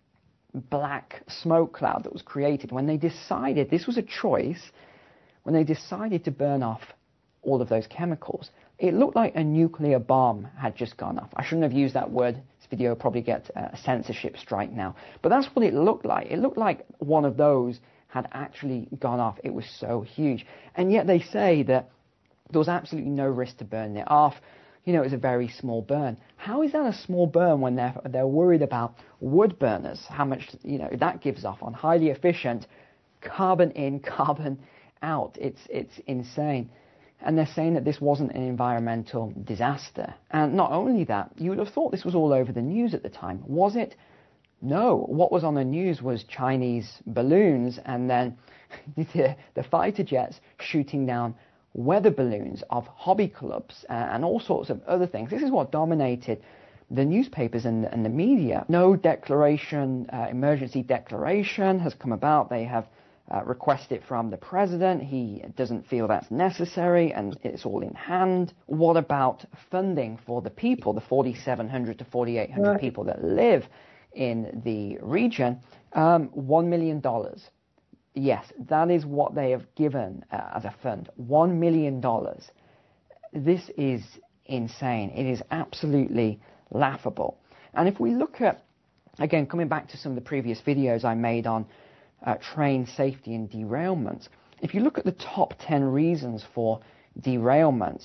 black smoke cloud that was created when they decided, this was a choice, when they decided to burn off all of those chemicals? It looked like a nuclear bomb had just gone off. I shouldn't have used that word. This video will probably get a censorship strike now. But that's what it looked like. It looked like one of those had actually gone off. It was so huge. And yet they say that there was absolutely no risk to burn it off. You know, it was a very small burn. How is that a small burn when they're worried about wood burners? How much, you know, that gives off on highly efficient carbon in, carbon out. It's insane. And they're saying that this wasn't an environmental disaster. And not only that, you would have thought this was all over the news at the time. Was it? No. What was on the news was Chinese balloons and then the fighter jets shooting down weather balloons of hobby clubs and all sorts of other things. This is what dominated the newspapers and the media. No declaration, emergency declaration has come about. They have requested from the president. He doesn't feel that's necessary and it's all in hand. What about funding for the people, the 4,700 to 4,800 people that live in the region? $1 million. Yes, that is what they have given as a fund. $1 million. This is insane. It is absolutely laughable. And if we look at, again, coming back to some of the previous videos I made on train safety and derailments, if you look at the top 10 reasons for derailment,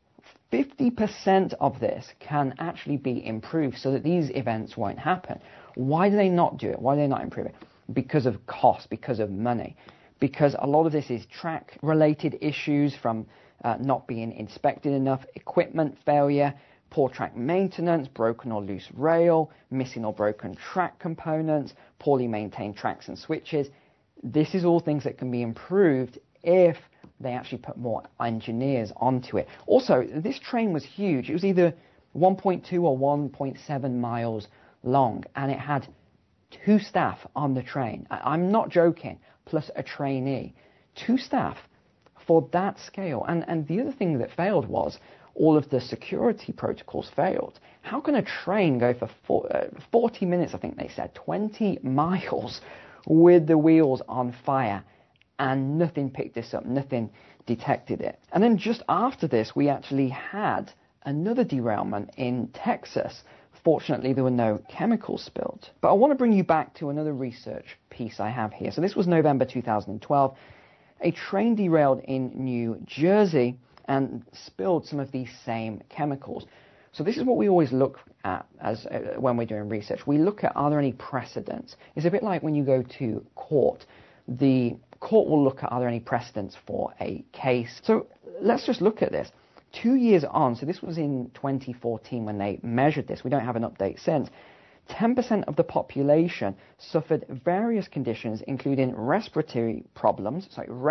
50% of this can actually be improved so that these events won't happen. Why do they not do it? Why do they not improve it? Because of cost, because of money, because a lot of this is track-related issues from not being inspected enough, equipment failure, poor track maintenance, broken or loose rail, missing or broken track components, poorly maintained tracks and switches. This is all things that can be improved if they actually put more engineers onto it. Also, this train was huge. It was either 1.2 or 1.7 miles long, and it had 2 staff on the train. I'm not joking, plus a trainee. 2 staff for that scale. And the other thing that failed was all of the security protocols failed. How can a train go for 40 minutes, I think they said, 20 miles with the wheels on fire and nothing picked this up, nothing detected it? And then just after this, we actually had another derailment in Texas. Fortunately, there were no chemicals spilled. But I want to bring you back to another research piece I have here. So this was November 2012. A train derailed in New Jersey and spilled some of these same chemicals. So this is what we always look at as when we're doing research. We look at, are there any precedents? It's a bit like when you go to court. The court will look at, are there any precedents for a case? So let's just look at this. 2 years on, so this was in 2014 when they measured this. We don't have an update since. 10% of the population suffered various conditions, including respiratory problems,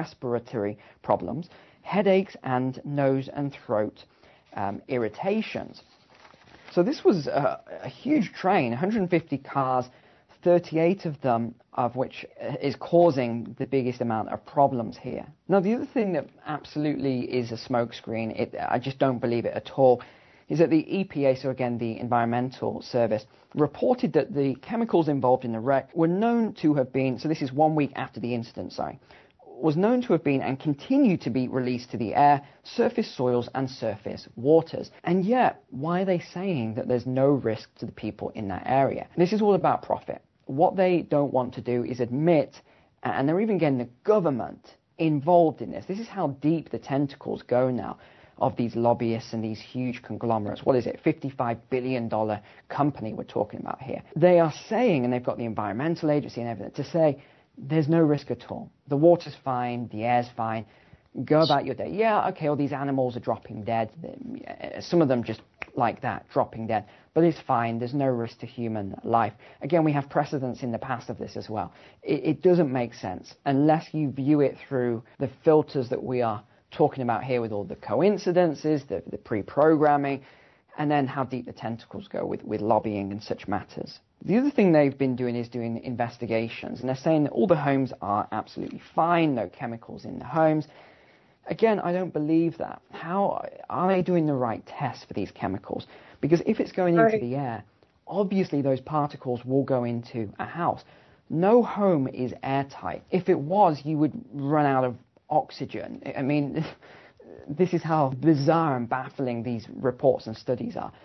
headaches, and nose and throat irritations. So this was a huge train, 150 cars, 38 of them of which is causing the biggest amount of problems here. Now, the other thing that absolutely is a smokescreen, I just don't believe it at all, is that the EPA, so again the Environmental Service, reported that the chemicals involved in the wreck were known to have been, so this is 1 week after the incident, was known to have been and continue to be released to the air, surface soils and surface waters. And yet, why are they saying that there's no risk to the people in that area? This is all about profit. What they don't want to do is admit, and they're even getting the government involved in this. This is how deep the tentacles go now of these lobbyists and these huge conglomerates. What is it? $55 billion company we're talking about here. They are saying, and they've got the Environmental Agency and everything, to say there's no risk at all. The water's fine, the air's fine. Go about your day. Yeah, okay, all these animals are dropping dead. Some of them just like that, dropping dead. But it's fine. There's no risk to human life. Again, we have precedents in the past of this as well. It doesn't make sense unless you view it through the filters that we are talking about here, with all the coincidences, the pre-programming, and then how deep the tentacles go with lobbying and such matters. The other thing they've been doing is doing investigations, and they're saying that all the homes are absolutely fine, no chemicals in the homes. Again, I don't believe that. How are they doing the right tests for these chemicals? Because if it's going into the air, obviously those particles will go into a house. No home is airtight. If it was, you would run out of oxygen. I mean, this is how bizarre and baffling these reports and studies are.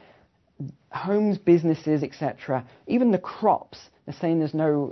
Homes, businesses, etc., even the crops, they're saying there's no,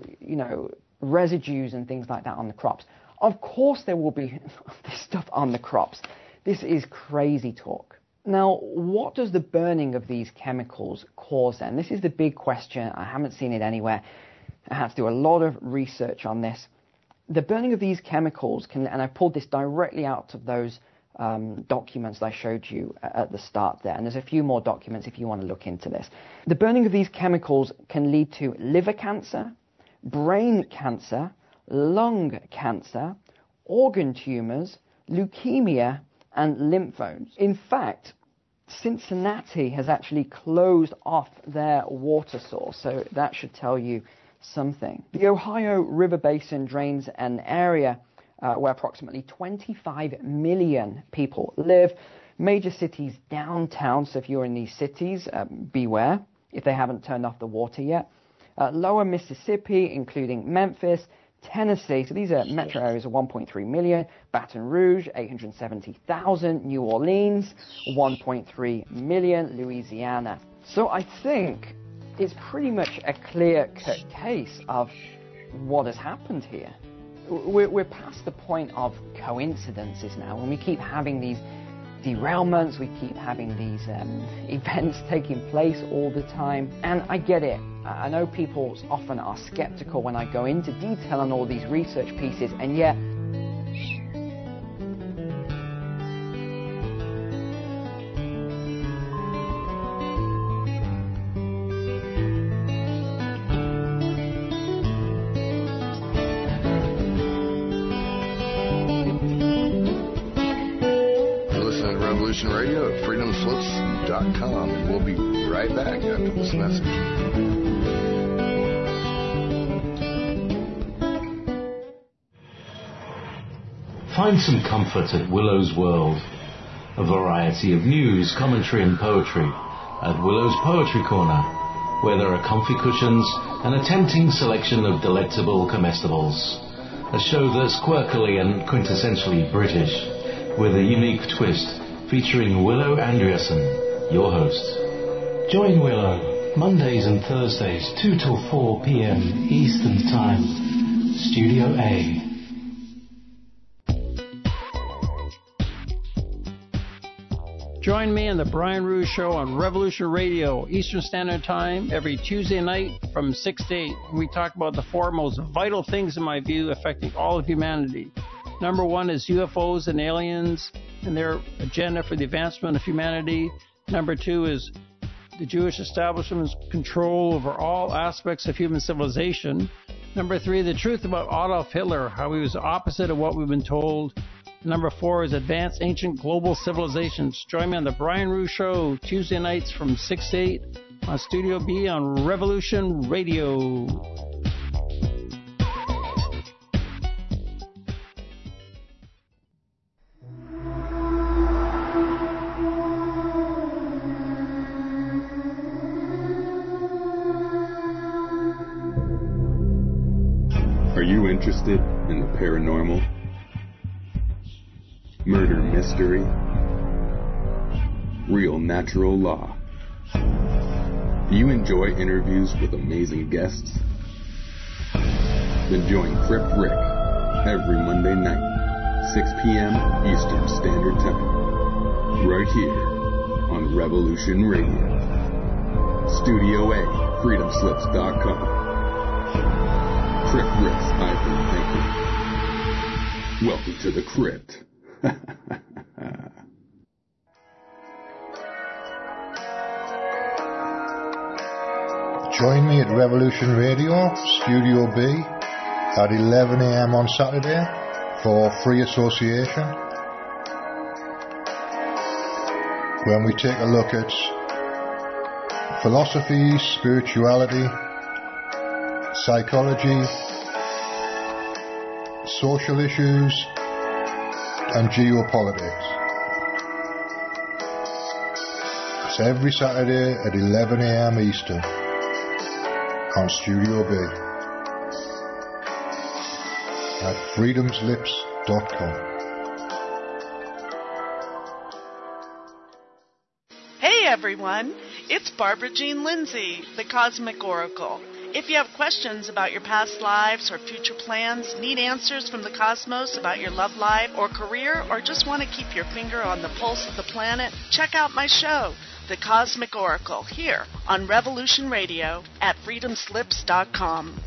residues and things like that on the crops. Of course there will be this stuff on the crops. This is crazy talk. Now, what does the burning of these chemicals cause then? This is the big question. I haven't seen it anywhere. I had to do a lot of research on this. The burning of these chemicals can, and I pulled this directly out of those documents that I showed you at the start there, and there's a few more documents if you want to look into this. The burning of these chemicals can lead to liver cancer, brain cancer, lung cancer, organ tumors, leukemia, and lymphomes. In fact, Cincinnati has actually closed off their water source, so that should tell you something. The Ohio River Basin drains an area where approximately 25 million people live. Major cities downtown, so if you're in these cities, beware if they haven't turned off the water yet. Lower Mississippi, including Memphis, Tennessee, so these are metro areas of 1.3 million, Baton Rouge, 870,000, New Orleans, 1.3 million, Louisiana. So I think it's pretty much a clear-cut case of what has happened here. We're past the point of coincidences now, when we keep having these derailments, we keep having these events taking place all the time, and I get it. I know people often are skeptical when I go into detail on all these research pieces, and yet Radio at freedomslips.com, and we'll be right back after this message. Find some comfort at Willow's World. A variety of news, commentary and poetry at Willow's Poetry Corner, where there are comfy cushions and a tempting selection of delectable comestibles. A show that's quirkily and quintessentially British, with a unique twist, featuring Willow Andreasen, your host. Join Willow Mondays and Thursdays, 2 till 4 p.m. Eastern Time, Studio A. Join me on the Brian Rouge Show on Revolution Radio, Eastern Standard Time, every Tuesday night from 6 to 8. We talk about the four most vital things, in my view, affecting all of humanity. Number one is UFOs and aliens and their agenda for the advancement of humanity. Number two is the Jewish establishment's control over all aspects of human civilization. Number three, the truth about Adolf Hitler, how he was the opposite of what we've been told. Number four is advanced ancient global civilizations. Join me on the Brian Rouge Show, Tuesday nights from 6 to 8 on Studio B on Revolution Radio. you interested in the paranormal, murder mystery, real natural law? Do you enjoy interviews with amazing guests? Then join Crypt Rick every Monday night, 6 p.m. Eastern Standard Time, right here on Revolution Radio. Studio A, freedomslips.com. Crypt Rick's High Thinking. Welcome to the Crypt. Join me at Revolution Radio, Studio B, at 11 a.m. on Saturday for Free Association, when we take a look at philosophy, spirituality, psychology, social issues, and geopolitics. It's every Saturday at 11 a.m. Eastern on Studio B at freedomslips.com. Hey everyone, it's Barbara Jean Lindsay, the Cosmic Oracle. If you have questions about your past lives or future plans, need answers from the cosmos about your love life or career, or just want to keep your finger on the pulse of the planet, check out my show, The Cosmic Oracle, here on Revolution Radio at freedomslips.com.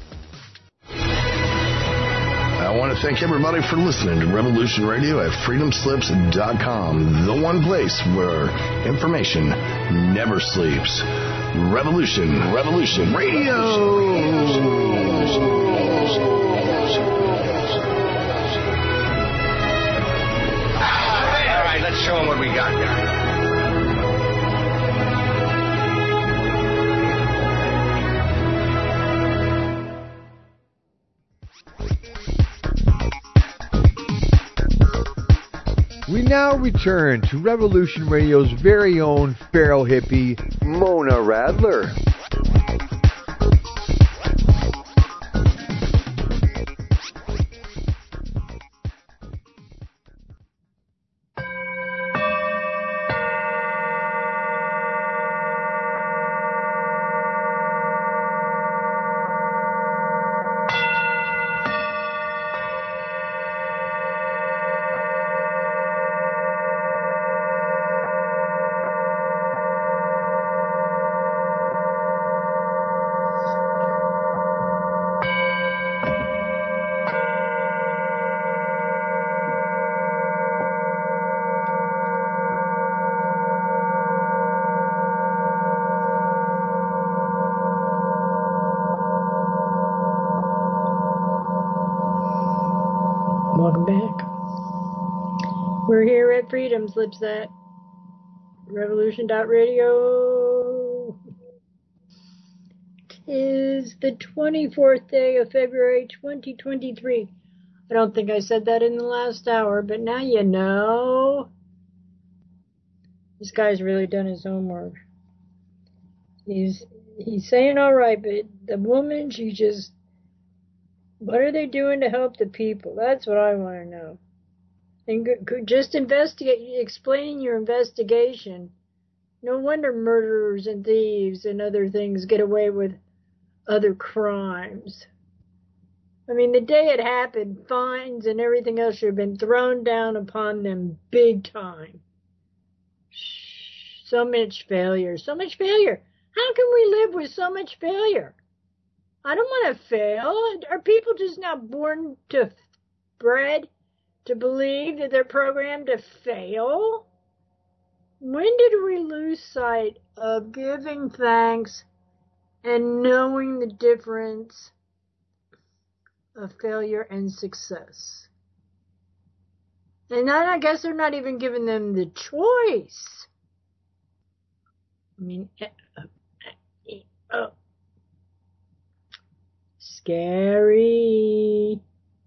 I want to thank everybody for listening to Revolution Radio at freedomslips.com, the one place where information never sleeps. Revolution Radio. All right, let's show them what we got there. We now return to Revolution Radio's very own feral hippie, Mona Radler. Welcome back. We're here at Freedom Slips at revolution.radio. It is the 24th day of February 2023. I don't think I said that in the last hour, but now you know. This guy's really done his homework. He's saying all right, but the woman, she just... What are they doing to help the people? That's what I want to know. And just explaining your investigation. No wonder murderers and thieves and other things get away with other crimes. I mean, the day it happened, fines and everything else should have been thrown down upon them big time. So much failure. So much failure. How can we live with so much failure? I don't want to fail. Are people just now born to bred to believe that they're programmed to fail? When did we lose sight of giving thanks and knowing the difference of failure and success? And then I guess they're not even giving them the choice. I mean, scary.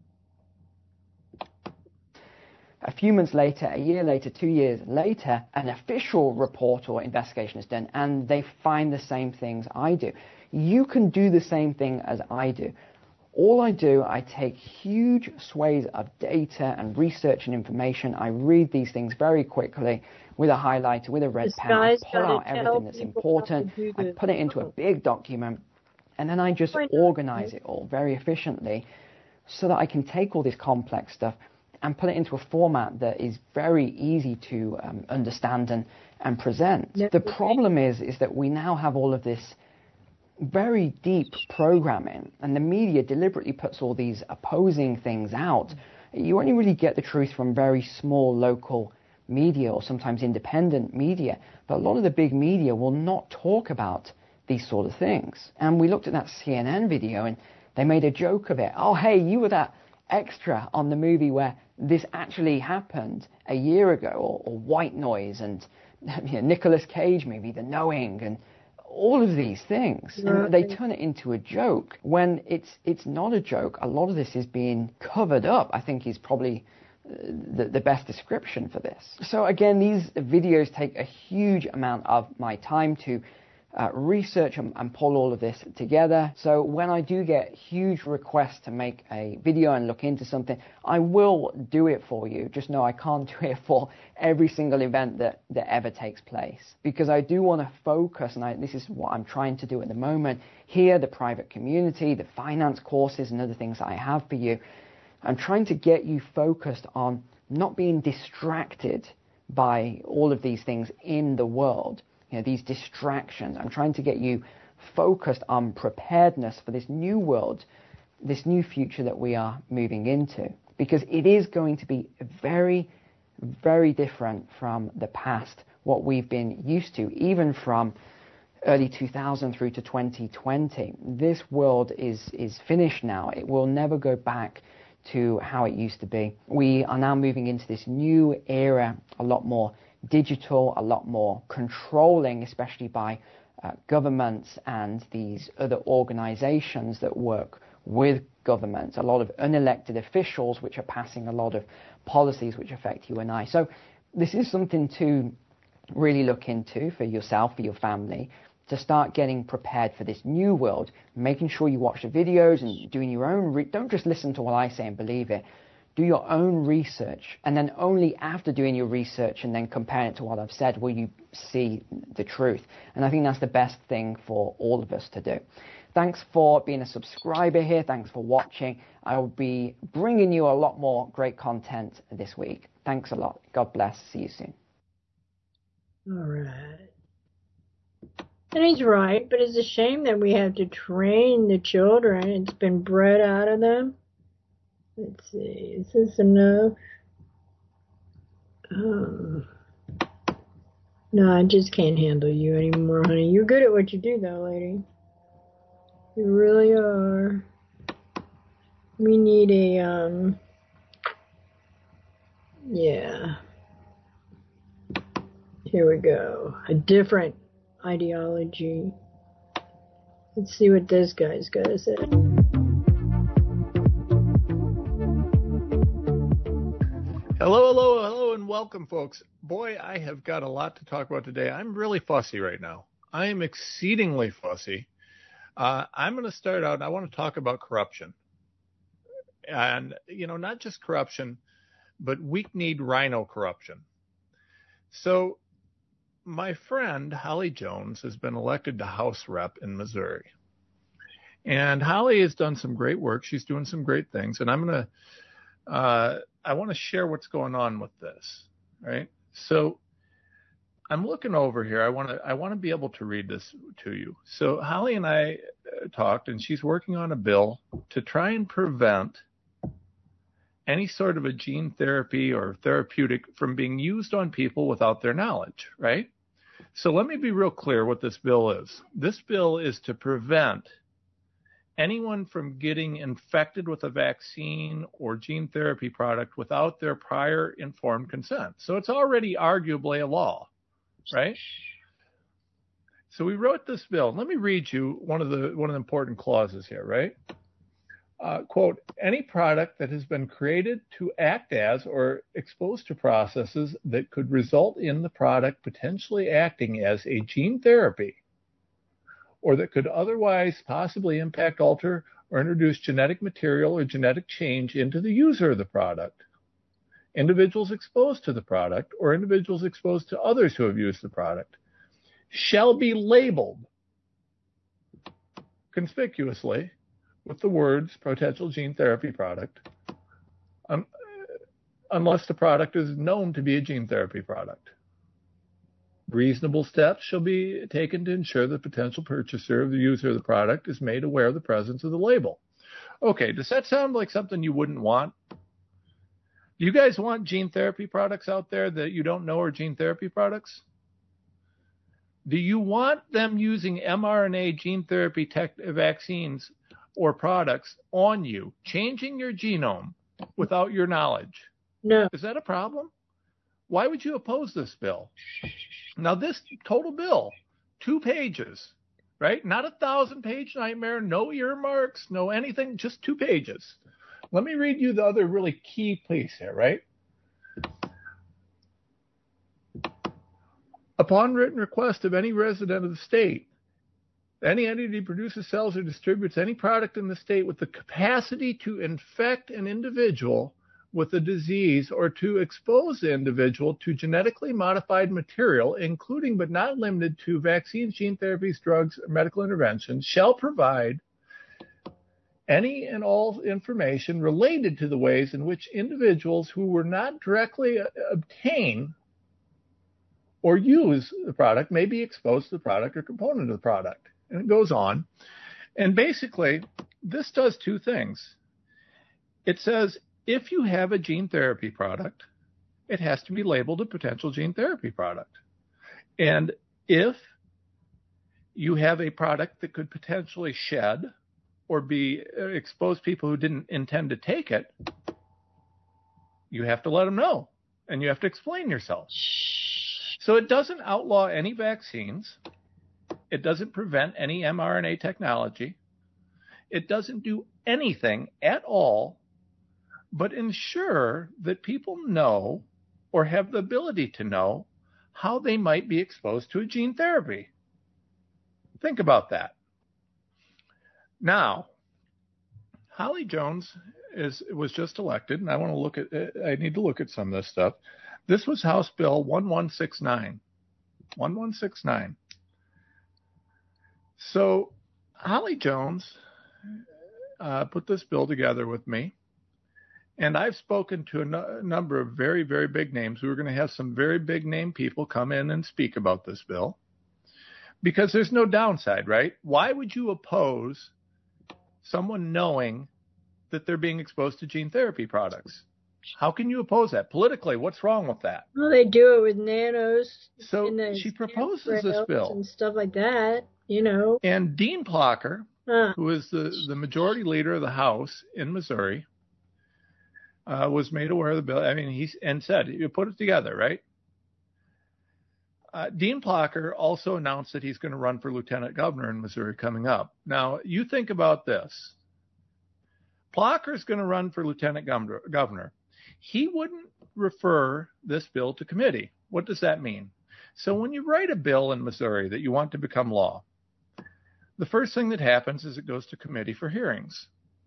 A few months later, a year later, 2 years later, an official report or investigation is done, and they find the same things I do. You can do the same thing as I do. All I do, I take huge swathes of data and research and information. I read these things very quickly with a highlighter, with a red pen. I pull out everything that's important. I put it into a big document, and then I just organize it all very efficiently so that I can take all this complex stuff and put it into a format that is very easy to understand and present. The problem is that we now have all of this very deep programming, and the media deliberately puts all these opposing things out. You only really get the truth from very small local media or sometimes independent media, but a lot of the big media will not talk about these sort of things. And we looked at that CNN video and they made a joke of it. Oh, hey, you were that extra on the movie where this actually happened a year ago, or White Noise, and Nicolas Cage movie, The Knowing, and all of these things. And they turn it into a joke when it's not a joke. A lot of this is being covered up, I think, is probably the best description for this. So again, these videos take a huge amount of my time to research and pull all of this together. So when I do get huge requests to make a video and look into something, I will do it for you. Just know I can't do it for every single event that ever takes place, because I do want to focus, and this is what I'm trying to do at the moment here, the private community, the finance courses and other things that I have for you. I'm trying to get you focused on not being distracted by all of these things in the world. These distractions. I'm trying to get you focused on preparedness for this new world, this new future that we are moving into, because it is going to be very, very different from the past, what we've been used to, even from early 2000 through to 2020. This world is finished now. It will never go back to how it used to be. We are now moving into this new era, a lot more digital, a lot more controlling, especially by governments and these other organizations that work with governments, a lot of unelected officials which are passing a lot of policies which affect you and I. So this is something to really look into for yourself, for your family, to start getting prepared for this new world, making sure you watch the videos and doing your own, don't just listen to what I say and believe it. Do your own research, and then only after doing your research and then comparing it to what I've said will you see the truth. And I think that's the best thing for all of us to do. Thanks for being a subscriber here. Thanks for watching. I will be bringing you a lot more great content this week. Thanks a lot. God bless. See you soon. All right. And he's right, but it's a shame that we have to train the children. It's been bred out of them. Let's see, is this enough? No, I just can't handle you anymore, honey. You're good at what you do, though, lady. You really are. We need a, yeah. Here we go. A different ideology. Let's see what this guy's got to say. Hello, and welcome, folks. Boy, I have got a lot to talk about today. I'm really fussy right now. I am exceedingly fussy. I'm going to start out, I want to talk about corruption. And, not just corruption, but weak-kneed rhino corruption. So, my friend, Holly Jones, has been elected to House Rep in Missouri. And Holly has done some great work. She's doing some great things. And I'm going to... I want to share what's going on with this, right? So I'm looking over here. I want to be able to read this to you. So Holly and I talked, and she's working on a bill to try and prevent any sort of a gene therapy or therapeutic from being used on people without their knowledge, right? So let me be real clear what this bill is. This bill is to prevent anyone from getting infected with a vaccine or gene therapy product without their prior informed consent. So it's already arguably a law, right? So we wrote this bill. Let me read you one of the important clauses here, right? Quote, any product that has been created to act as or exposed to processes that could result in the product potentially acting as a gene therapy or that could otherwise possibly impact, alter, or introduce genetic material or genetic change into the user of the product. Individuals exposed to the product or individuals exposed to others who have used the product shall be labeled conspicuously with the words potential gene therapy product, unless the product is known to be a gene therapy product. Reasonable steps shall be taken to ensure the potential purchaser or the user of the product is made aware of the presence of the label. Okay, does that sound like something you wouldn't want? Do you guys want gene therapy products out there that you don't know are gene therapy products? Do you want them using mRNA gene therapy vaccines or products on you, changing your genome without your knowledge? No. Is that a problem? Why would you oppose this bill? Now, this total bill, 2 pages, right? Not a 1,000-page nightmare, no earmarks, no anything, just 2 pages. Let me read you the other really key piece here, right? Upon written request of any resident of the state, any entity produces, sells, or distributes any product in the state with the capacity to infect an individual with a disease or to expose the individual to genetically modified material, including but not limited to vaccines, gene therapies, drugs, or medical interventions, shall provide any and all information related to the ways in which individuals who were not directly obtain or use the product may be exposed to the product or component of the product. And it goes on. And basically, this does 2 things. It says, if you have a gene therapy product, it has to be labeled a potential gene therapy product. And if you have a product that could potentially shed or be expose people who didn't intend to take it, you have to let them know, and you have to explain yourself. So it doesn't outlaw any vaccines. It doesn't prevent any mRNA technology. It doesn't do anything at all but ensure that people know or have the ability to know how they might be exposed to a gene therapy. Think about that. Now, Holly Jones was just elected, and I need to look at some of this stuff. This was House Bill 1169. 1169. So Holly Jones put this bill together with me. And I've spoken to a number of very, very big names. We're going to have some very big name people come in and speak about this bill. Because there's no downside, right? Why would you oppose someone knowing that they're being exposed to gene therapy products? How can you oppose that? Politically, what's wrong with that? Well, they do it with nanos. So she proposes this bill. And stuff like that, you know. And Dean Plocher, who is the majority leader of the House in Missouri, was made aware of the bill. I mean, and said, you put it together, right? Dean Plocher also announced that he's going to run for lieutenant governor in Missouri coming up. Now, you think about this. Plocher's going to run for lieutenant governor. He wouldn't refer this bill to committee. What does that mean? So when you write a bill in Missouri that you want to become law, the first thing that happens is it goes to committee for hearings.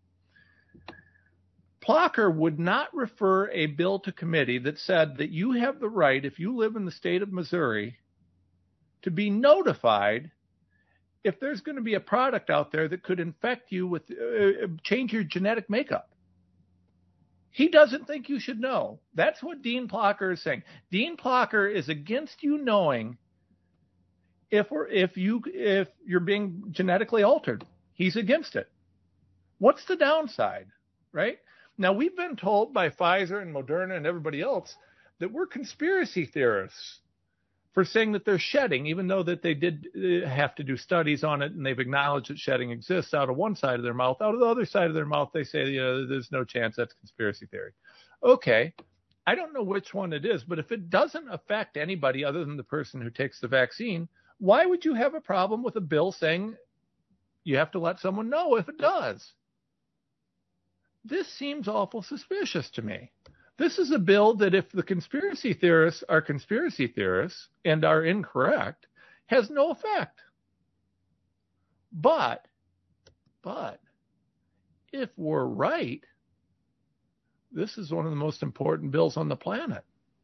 Plocher would not refer a bill to committee that said that you have the right, if you live in the state of Missouri, to be notified if there's going to be a product out there that could infect you with, change your genetic makeup. He doesn't think you should know. That's what Dean Plocher is saying. Dean Plocher is against you knowing if you're being genetically altered. He's against it. What's the downside, right? Now, we've been told by Pfizer and Moderna and everybody else that we're conspiracy theorists for saying that they're shedding, even though that they did have to do studies on it, and they've acknowledged that shedding exists out of one side of their mouth. Out of the other side of their mouth, they say, there's no chance. That's conspiracy theory. Okay, I don't know which one it is, but if it doesn't affect anybody other than the person who takes the vaccine, why would you have a problem with a bill saying you have to let someone know if it does? This seems awful suspicious to me. This is a bill that, if the conspiracy theorists are conspiracy theorists and are incorrect, has no effect. But if we're right, this is one of the most important bills on the planet.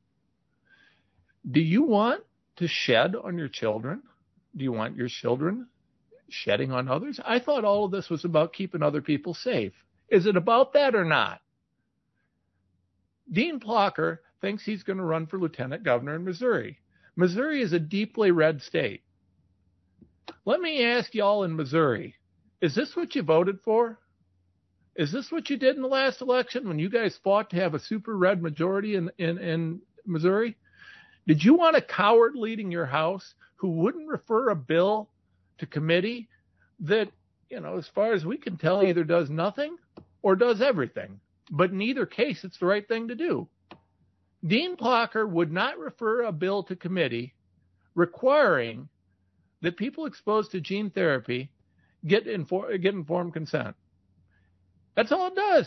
Do you want to shed on your children? Do you want your children shedding on others? I thought all of this was about keeping other people safe. Is it about that or not? Dean Plocher thinks he's going to run for lieutenant governor in Missouri. Missouri is a deeply red state. Let me ask y'all in Missouri, is this what you voted for? Is this what you did in the last election when you guys fought to have a super red majority in Missouri? Did you want a coward leading your House who wouldn't refer a bill to committee that, as far as we can tell, either does nothing or does everything? But in either case, it's the right thing to do. Dean Plocher would not refer a bill to committee requiring that people exposed to gene therapy get informed consent. That's all it does.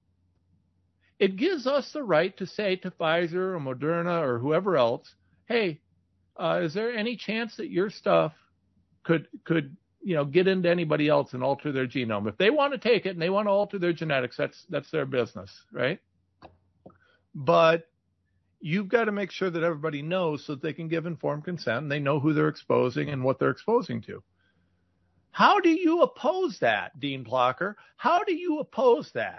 It gives us the right to say to Pfizer or Moderna or whoever else, hey, is there any chance that your stuff could get into anybody else and alter their genome? If they want to take it and they want to alter their genetics, that's their business, right? But you've got to make sure that everybody knows so that they can give informed consent and they know who they're exposing and what they're exposing to. How do you oppose that, Dean Plocher? How do you oppose that?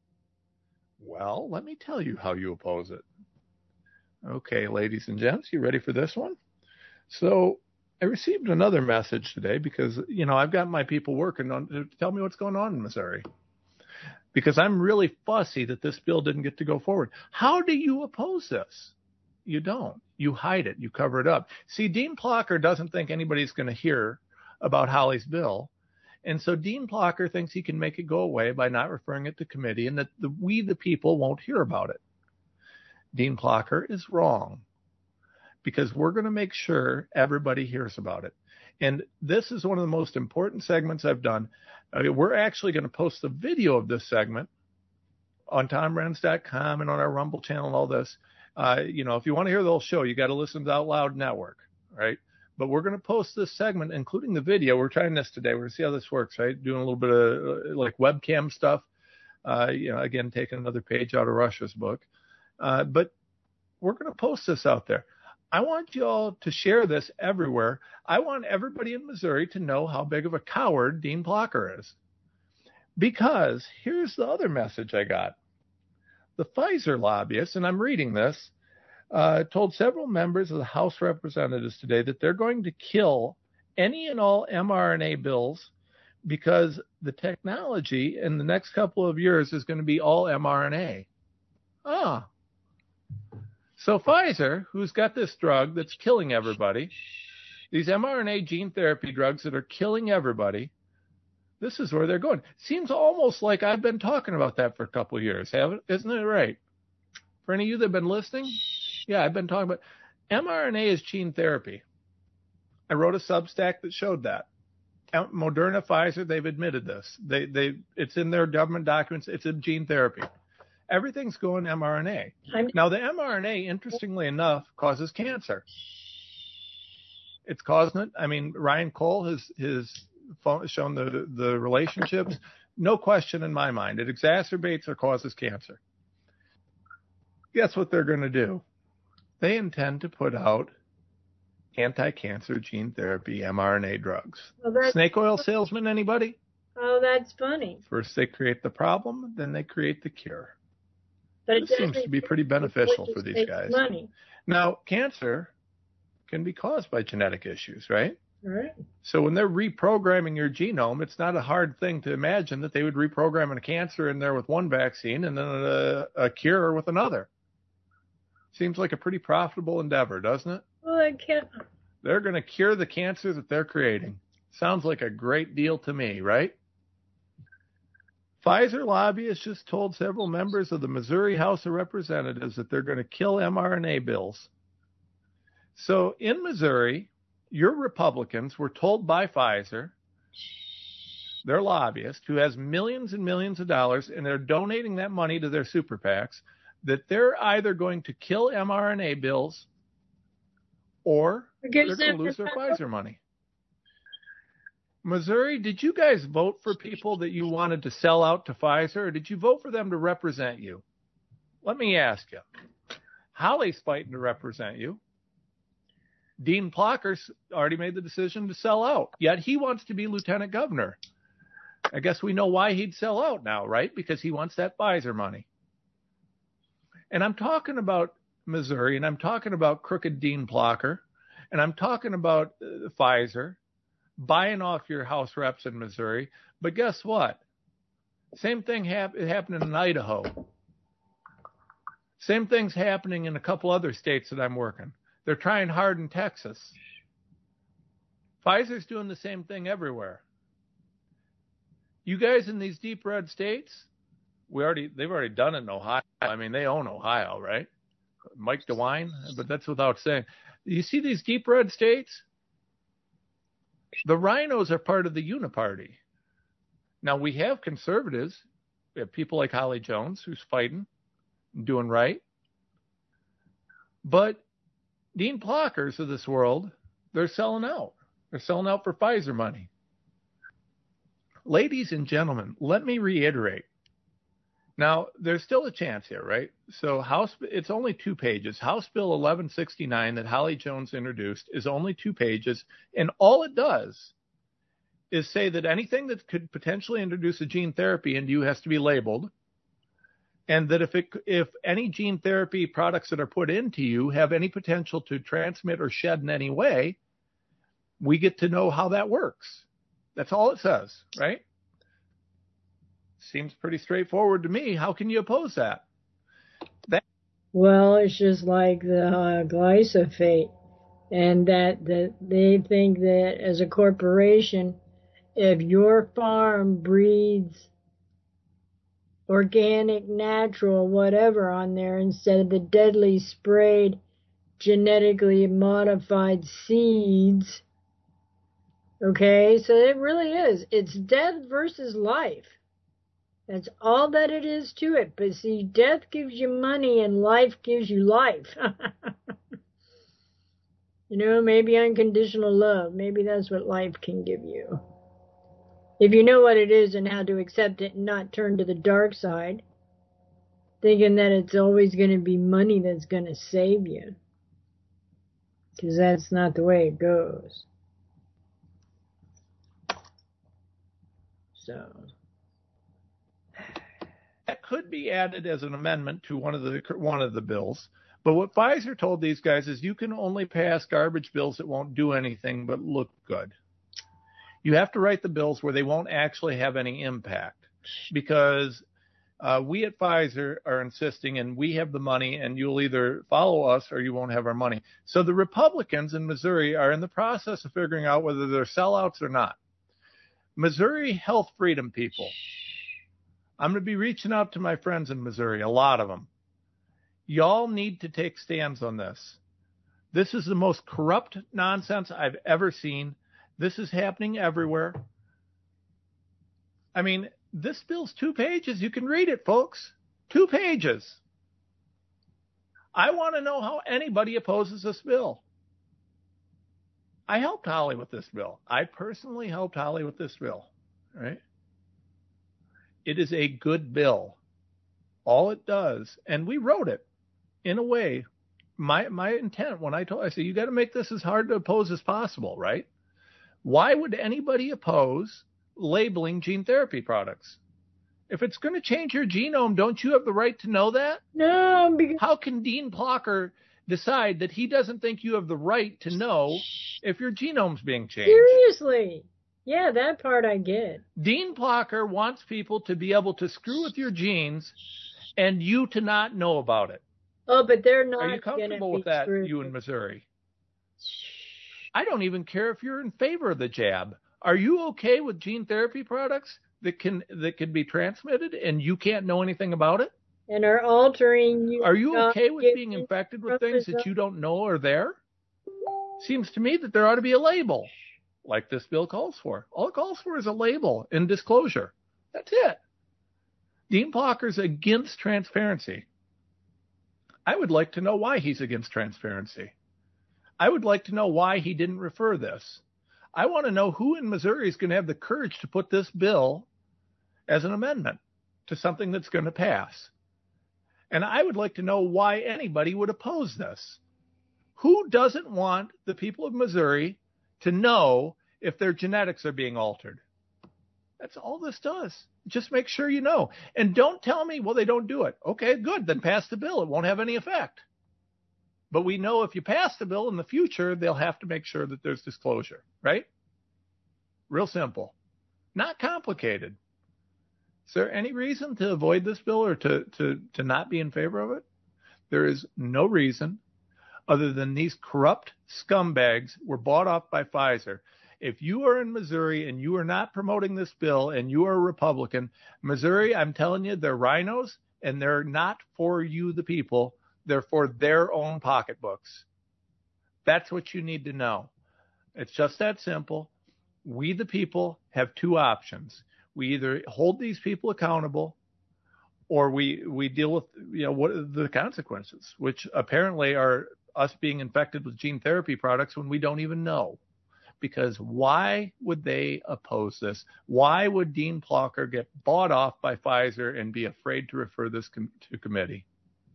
Well, let me tell you how you oppose it. Okay, ladies and gents, you ready for this one? So I received another message today because, I've got my people working on to tell me what's going on in Missouri. Because I'm really fussy that this bill didn't get to go forward. How do you oppose this? You don't. You hide it. You cover it up. See, Dean Plocher doesn't think anybody's going to hear about Holly's bill. And so Dean Plocher thinks he can make it go away by not referring it to committee and that we, the people, won't hear about it. Dean Plocher is wrong because we're going to make sure everybody hears about it. And this is one of the most important segments I've done. We're actually going to post the video of this segment on TomRenz.com and on our Rumble channel and all this. If you want to hear the whole show, you got to listen to the Out Loud Network, right? But we're going to post this segment, including the video. We're trying this today. We're going to see how this works, right? Doing a little bit of like webcam stuff. Again, taking another page out of Russia's book. But we're going to post this out there. I want you all to share this everywhere. I want everybody in Missouri to know how big of a coward Dean Plocher is. Because here's the other message I got. The Pfizer lobbyists, and I'm reading this, told several members of the House of Representatives today that they're going to kill any and all mRNA bills because the technology in the next couple of years is going to be all mRNA. So Pfizer, who's got this drug that's killing everybody, these mRNA gene therapy drugs that are killing everybody, this is where they're going. Seems almost like I've been talking about that for a couple of years, isn't it right? For any of you that have been listening, yeah, I've been talking about mRNA is gene therapy. I wrote a Substack that showed that. Moderna, Pfizer, they've admitted this. It's in their government documents. It's a gene therapy. Everything's going mRNA. Now, the mRNA, interestingly enough, causes cancer. It's causing it. I mean, Ryan Cole has shown the relationships. No question in my mind. It exacerbates or causes cancer. Guess what they're going to do? They intend to put out anti-cancer gene therapy mRNA drugs. Snake oil salesman, anybody? Oh, that's funny. First they create the problem, then they create the cure. But this seems to be pretty beneficial for these guys. Money. Now, cancer can be caused by genetic issues, right? Right. So when they're reprogramming your genome, it's not a hard thing to imagine that they would reprogram a cancer in there with one vaccine and then a cure with another. Seems like a pretty profitable endeavor, doesn't it? Well, I can't. They're going to cure the cancer that they're creating. Sounds like a great deal to me, right? Pfizer lobbyists just told several members of the Missouri House of Representatives that they're going to kill mRNA bills. So in Missouri, your Republicans were told by Pfizer, their lobbyist, who has millions and millions of dollars, and they're donating that money to their super PACs, that they're either going to kill mRNA bills or they're going to lose their Pfizer money. Missouri, did you guys vote for people that you wanted to sell out to Pfizer, or did you vote for them to represent you? Let me ask you. Holly's fighting to represent you. Dean Plocker's already made the decision to sell out, yet he wants to be lieutenant governor. I guess we know why he'd sell out now, right? Because he wants that Pfizer money. And I'm talking about Missouri, and I'm talking about crooked Dean Plocker, and I'm talking about Pfizer buying off your House reps in Missouri. But guess what? Same thing happening in Idaho. Same thing's happening in a couple other states that I'm working. They're trying hard in Texas. Pfizer's doing the same thing everywhere. You guys in these deep red states, they've already done it in Ohio. I mean, they own Ohio, right? Mike DeWine, but that's without saying. You see these deep red states? The rhinos are part of the Uniparty. Now, we have conservatives. We have people like Holly Jones, who's fighting and doing right. But Dean Plockers of this world, they're selling out. They're selling out for Pfizer money. Ladies and gentlemen, let me reiterate. Now, there's still a chance here, right? So it's only 2 pages. House Bill 1169 that Holly Jones introduced is only 2 pages, and all it does is say that anything that could potentially introduce a gene therapy into you has to be labeled, and that if any gene therapy products that are put into you have any potential to transmit or shed in any way, we get to know how that works. That's all it says, right? Seems pretty straightforward to me. How can you oppose that? Well, it's just like the glyphosate, and that they think that as a corporation, if your farm breeds organic, natural, whatever on there instead of the deadly sprayed, genetically modified seeds, okay, so it really is. It's death versus life. That's all that it is to it. But see, death gives you money and life gives you life. You know, maybe unconditional love. Maybe that's what life can give you. If you know what it is and how to accept it and not turn to the dark side, thinking that it's always going to be money that's going to save you. Because that's not the way it goes. So that could be added as an amendment to one of the bills. But what Pfizer told these guys is you can only pass garbage bills that won't do anything but look good. You have to write the bills where they won't actually have any impact, because we at Pfizer are insisting, and we have the money, and you'll either follow us or you won't have our money. So the Republicans in Missouri are in the process of figuring out whether they're sellouts or not. Missouri health freedom people, I'm going to be reaching out to my friends in Missouri, a lot of them. Y'all need to take stands on this. This is the most corrupt nonsense I've ever seen. This is happening everywhere. I mean, this bill's 2 pages. You can read it, folks. 2 pages. I want to know how anybody opposes this bill. I helped Holly with this bill. I personally helped Holly with this bill, right? It is a good bill. All it does, and we wrote it in a way, my intent when I said, you got to make this as hard to oppose as possible, right? Why would anybody oppose labeling gene therapy products? If it's going to change your genome, don't you have the right to know that? No. How can Dean Plocker decide that he doesn't think you have the right to know if your genome's being changed? Seriously. Yeah, that part I get. Dean Plocker wants people to be able to screw with your genes and you to not know about it. Oh, but they're not. Are you comfortable with that, you in Missouri? I don't even care if you're in favor of the jab. Are you okay with gene therapy products that can be transmitted and you can't know anything about it? And are altering you. Are you okay with being infected with things that you don't know are there? Seems to me that there ought to be a label, like this bill calls for. All it calls for is a label and disclosure. That's it. Dean Plocker's against transparency. I would like to know why he's against transparency. I would like to know why he didn't refer this. I want to know who in Missouri is going to have the courage to put this bill as an amendment to something that's going to pass. And I would like to know why anybody would oppose this. Who doesn't want the people of Missouri to know if their genetics are being altered? That's all this does. Just make sure you know. And don't tell me, well, they don't do it. Okay, good. Then pass the bill. It won't have any effect. But we know if you pass the bill in the future, they'll have to make sure that there's disclosure, right? Real simple. Not complicated. Is there any reason to avoid this bill or to not be in favor of it? There is no reason other than these corrupt scumbags were bought off by Pfizer. If you are in Missouri and you are not promoting this bill and you are a Republican, Missouri, I'm telling you, they're rhinos and they're not for you, the people. They're for their own pocketbooks. That's what you need to know. It's just that simple. We, the people, have two options. We either hold these people accountable or we deal with, what are the consequences, which apparently are us being infected with gene therapy products when we don't even know. Because why would they oppose this? Why would Dean Plocher get bought off by Pfizer and be afraid to refer this to committee?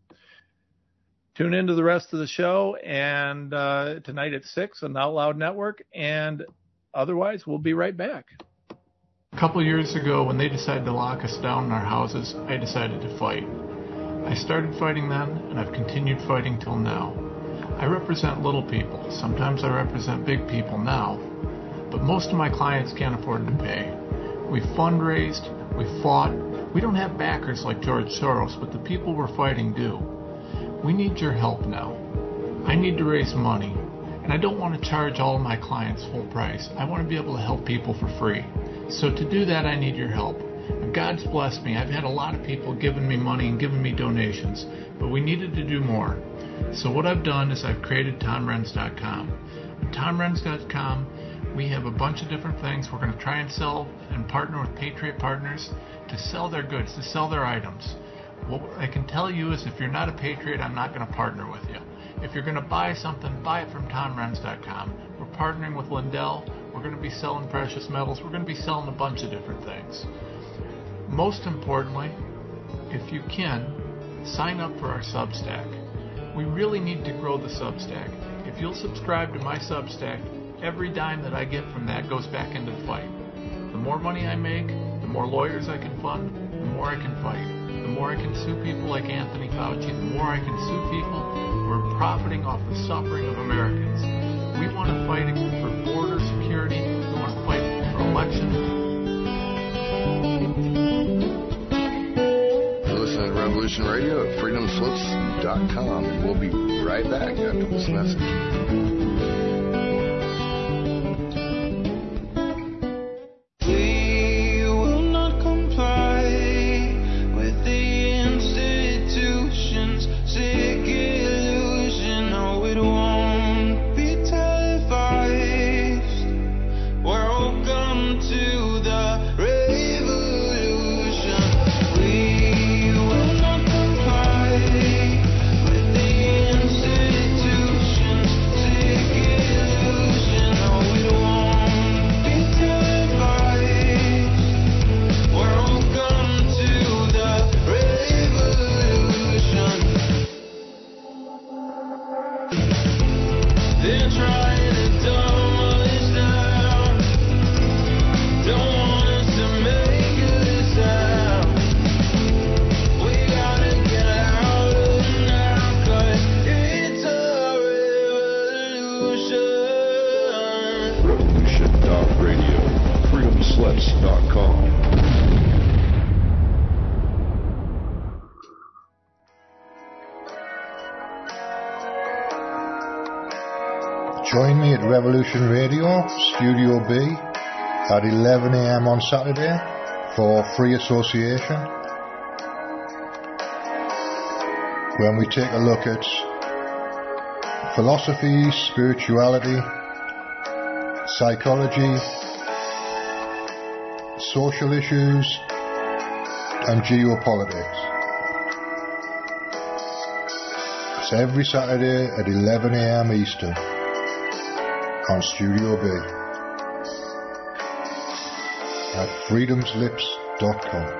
Tune into the rest of the show and tonight at 6 on the Out Loud Network. And otherwise, we'll be right back. A couple years ago, when they decided to lock us down in our houses, I decided to fight. I started fighting then, and I've continued fighting till now. I represent little people. Sometimes I represent big people now. But most of my clients can't afford to pay. We fundraised, we fought. We don't have backers like George Soros, but the people we're fighting do. We need your help now. I need to raise money. And I don't want to charge all of my clients full price. I want to be able to help people for free. So to do that, I need your help. And God's blessed me. I've had a lot of people giving me money and giving me donations, but we needed to do more. So what I've done is I've created TomRenz.com. On TomRenz.com, we have a bunch of different things. We're going to try and sell and partner with Patriot Partners to sell their goods, to sell their items. What I can tell you is if you're not a Patriot, I'm not going to partner with you. If you're going to buy something, buy it from TomRenz.com. We're partnering with Lindell. We're going to be selling precious metals. We're going to be selling a bunch of different things. Most importantly, if you can, sign up for our Substack. We really need to grow the Substack. If you'll subscribe to my Substack, every dime that I get from that goes back into the fight. The more money I make, the more lawyers I can fund, the more I can fight. The more I can sue people like Anthony Fauci, the more I can sue people who are profiting off the suffering of Americans. We want to fight for border security. We want to fight for elections. Listen to Revolution Radio at freedomslips.com, and we'll be right back after this message. Join me at Revolution Radio, Studio B, at 11 a.m. on Saturday for Free Association, when we take a look at philosophy, spirituality, psychology, social issues, and geopolitics. It's every Saturday at 11 a.m. Eastern on Studio B. at freedomslips.com.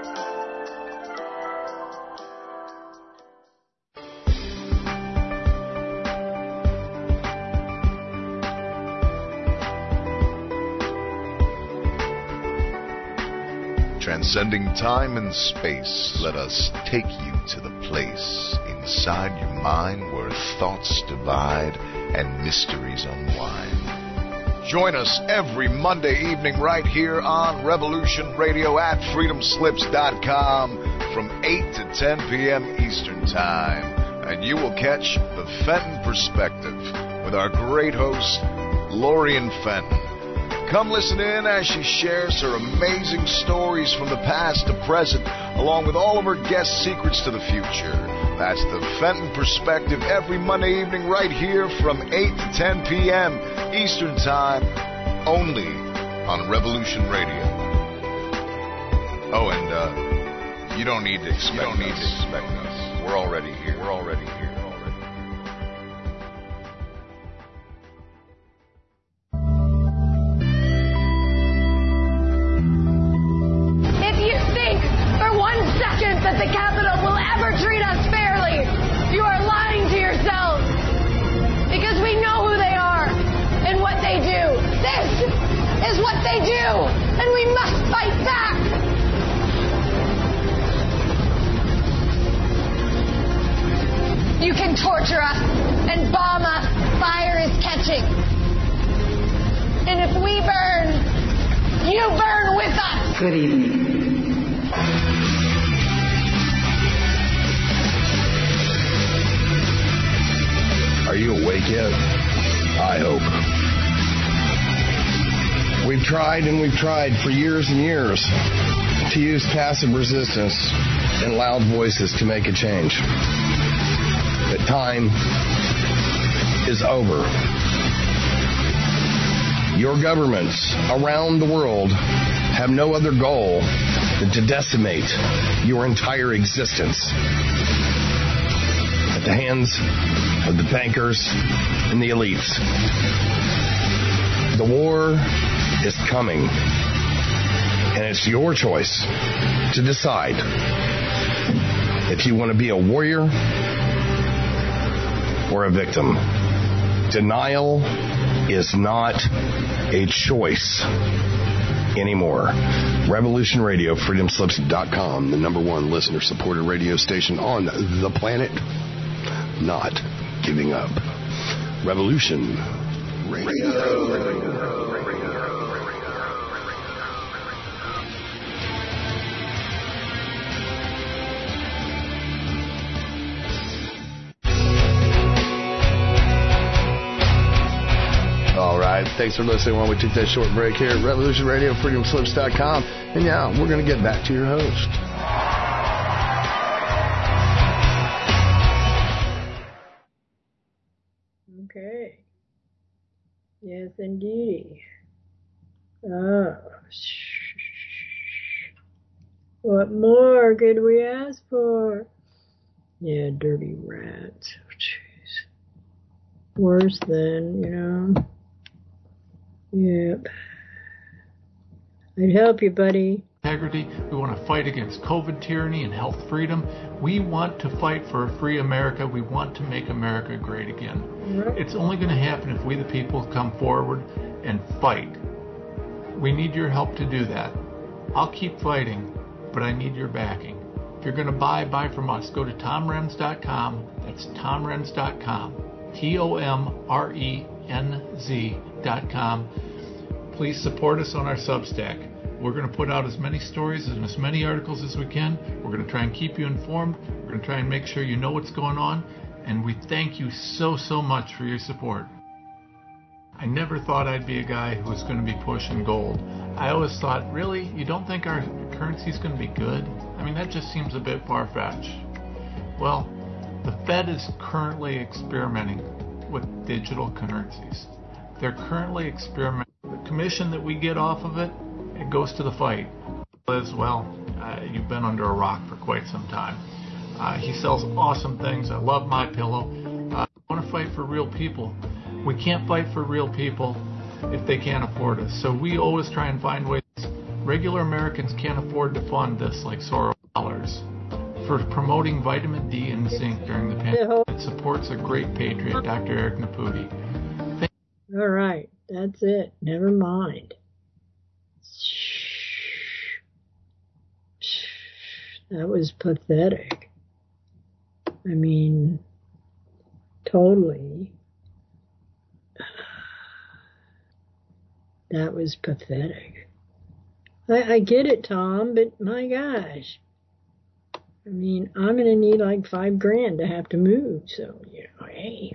Transcending time and space, let us take you to the place inside your mind where thoughts divide and mysteries unwind. Join us every Monday evening right here on Revolution Radio at freedomslips.com from 8 to 10 p.m. Eastern Time. And you will catch the Fenton Perspective with our great host, Lorian Fenton. Come listen in as she shares her amazing stories from the past to present, along with all of her guest secrets to the future. That's the Fenton Perspective every Monday evening right here from 8 to 10 p.m. Eastern Time, only on Revolution Radio. Oh, and you don't need to expect us. We're already here. That the Capitol will ever treat us fairly. You are lying to yourselves because we know who they are and what they do. This is what they do, and we must fight back. You can torture us and bomb us. Fire is catching. And if we burn, you burn with us. Good evening. Are you awake yet? I hope. We've tried and we've tried for years and years to use passive resistance and loud voices to make a change. But time is over. Your governments around the world have no other goal than to decimate your entire existence at the hands of the bankers and the elites. The war is coming, and it's your choice to decide if you want to be a warrior or a victim. Denial is not a choice anymore. Revolution Radio, freedomslips.com, the #1 listener-supported radio station on the planet. Not giving up. Revolution Radio. All right, thanks for listening while we took that short break here at Revolution Radio, freedomslips.com. And now we're going to get back to your host. Okay. Yes, indeed. Oh. What more could we ask for? Yeah, dirty rats. Jeez. Worse than, Yep. I'd help you, buddy. Integrity. We want to fight against COVID tyranny and health freedom. We want to fight for a free America. We want to make America great again. Right. It's only going to happen if we, the people, come forward and fight. We need your help to do that. I'll keep fighting, but I need your backing. If you're going to buy from us. Go to TomRenz.com. That's TomRenz.com. TomRenz.com. Please support us on our Substack. We're going to put out as many stories and as many articles as we can. We're going to try and keep you informed. We're going to try and make sure you know what's going on. And we thank you so much for your support. I never thought I'd be a guy who was going to be pushing gold. I always thought, really? You don't think our currency's going to be good? I mean, that just seems a bit far-fetched. Well, the Fed is currently experimenting with digital currencies. They're currently experimenting. The commission that we get off of it, it goes to the fight. Liz, you've been under a rock for quite some time. He sells awesome things. I love MyPillow. I want to fight for real people. We can't fight for real people if they can't afford us. So we always try and find ways Regular Americans can't afford to fund this like Soros dollars. For promoting vitamin D and zinc during the pandemic, it supports a great patriot, Dr. Eric Naputi. All right, that's it. Never mind. That was pathetic. I mean, totally. That was pathetic. I get it, Tom, but my gosh. I mean, I'm going to need like $5,000 to have to move. So, you know, hey,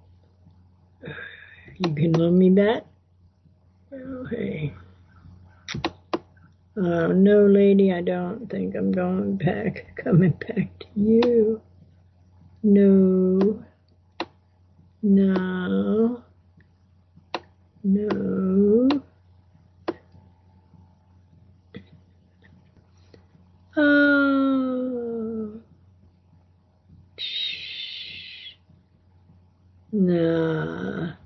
you can loan me that? Oh, hey. No, lady, I don't think I'm coming back to you. No. No. No. Nah.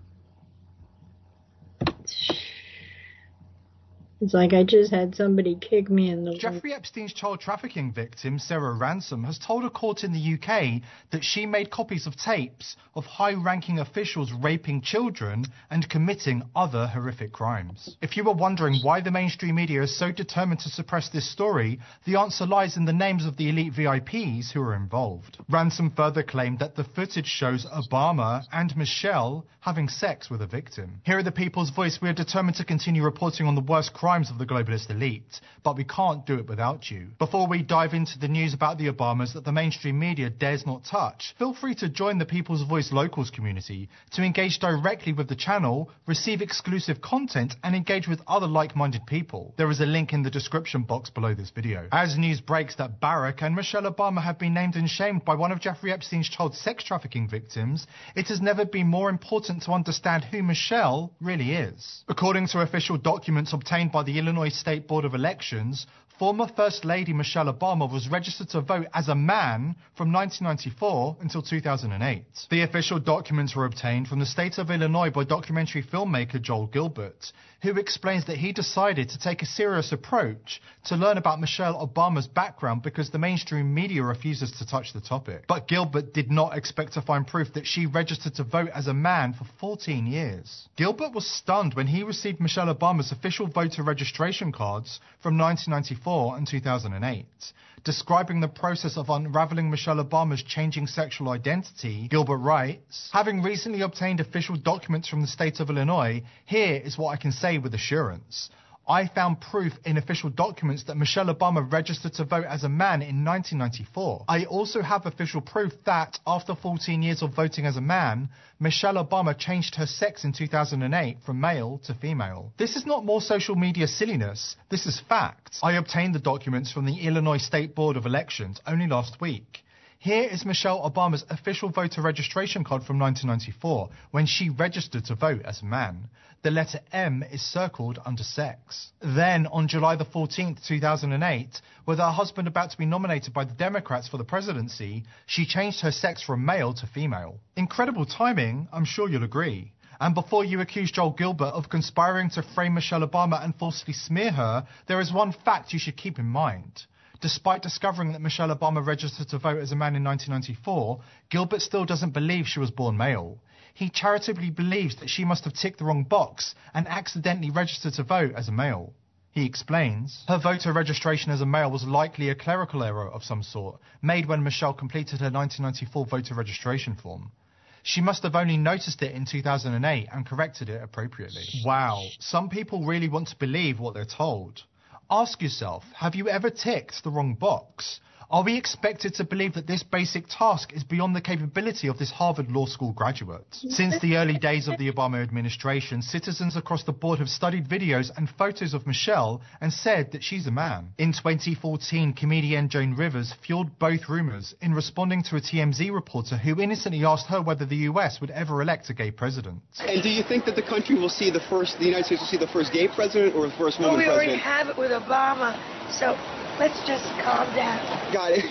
It's like I just had somebody kick me in the... Jeffrey Epstein's child trafficking victim, Sarah Ransom, has told a court in the UK that she made copies of tapes of high-ranking officials raping children and committing other horrific crimes. If you were wondering why the mainstream media is so determined to suppress this story, the answer lies in the names of the elite VIPs who are involved. Ransom further claimed that the footage shows Obama and Michelle having sex with a victim. Here at the People's Voice, we are determined to continue reporting on the worst crimes of the globalist elite, but we can't do it without you. Before we dive into the news about the Obamas that the mainstream media dares not touch, feel free to join the People's Voice Locals community to engage directly with the channel, receive exclusive content, and engage with other like-minded people. There is a link in the description box below this video. As news breaks that Barack and Michelle Obama have been named and shamed by one of Jeffrey Epstein's child sex trafficking victims, it has never been more important to understand who Michelle really is. According to official documents obtained by the Illinois State Board of Elections, former First Lady Michelle Obama was registered to vote as a man from 1994 until 2008. The official documents were obtained from the state of Illinois by documentary filmmaker Joel Gilbert, who explains that he decided to take a serious approach to learn about Michelle Obama's background because the mainstream media refuses to touch the topic. But Gilbert did not expect to find proof that she registered to vote as a man for 14 years. Gilbert was stunned when he received Michelle Obama's official voter registration cards from 1994 and 2008. Describing the process of unraveling Michelle Obama's changing sexual identity, Gilbert writes, "Having recently obtained official documents from the state of Illinois, here is what I can say with assurance. I found proof in official documents that Michelle Obama registered to vote as a man in 1994. I also have official proof that, after 14 years of voting as a man, Michelle Obama changed her sex in 2008 from male to female. This is not more social media silliness, this is fact. I obtained the documents from the Illinois State Board of Elections only last week. Here is Michelle Obama's official voter registration card from 1994, when she registered to vote as a man. The letter M is circled under sex. Then, on July the 14th, 2008, with her husband about to be nominated by the Democrats for the presidency, she changed her sex from male to female. Incredible timing, I'm sure you'll agree. And before you accuse Joel Gilbert of conspiring to frame Michelle Obama and falsely smear her, there is one fact you should keep in mind. Despite discovering that Michelle Obama registered to vote as a man in 1994, Gilbert still doesn't believe she was born male. He charitably believes that she must have ticked the wrong box and accidentally registered to vote as a male. He explains, her voter registration as a male was likely a clerical error of some sort, made when Michelle completed her 1994 voter registration form. She must have only noticed it in 2008 and corrected it appropriately. Wow, some people really want to believe what they're told. Ask yourself, have you ever ticked the wrong box? Are we expected to believe that this basic task is beyond the capability of this Harvard Law School graduate? Since the early days of the Obama administration, citizens across the board have studied videos and photos of Michelle and said that she's a man. In 2014, comedian Joan Rivers fueled both rumors in responding to a TMZ reporter who innocently asked her whether the US would ever elect a gay president. And do you think that the country will see the United States will see the first gay president or the first woman president? We already have it with Obama, so let's just calm down. Got it.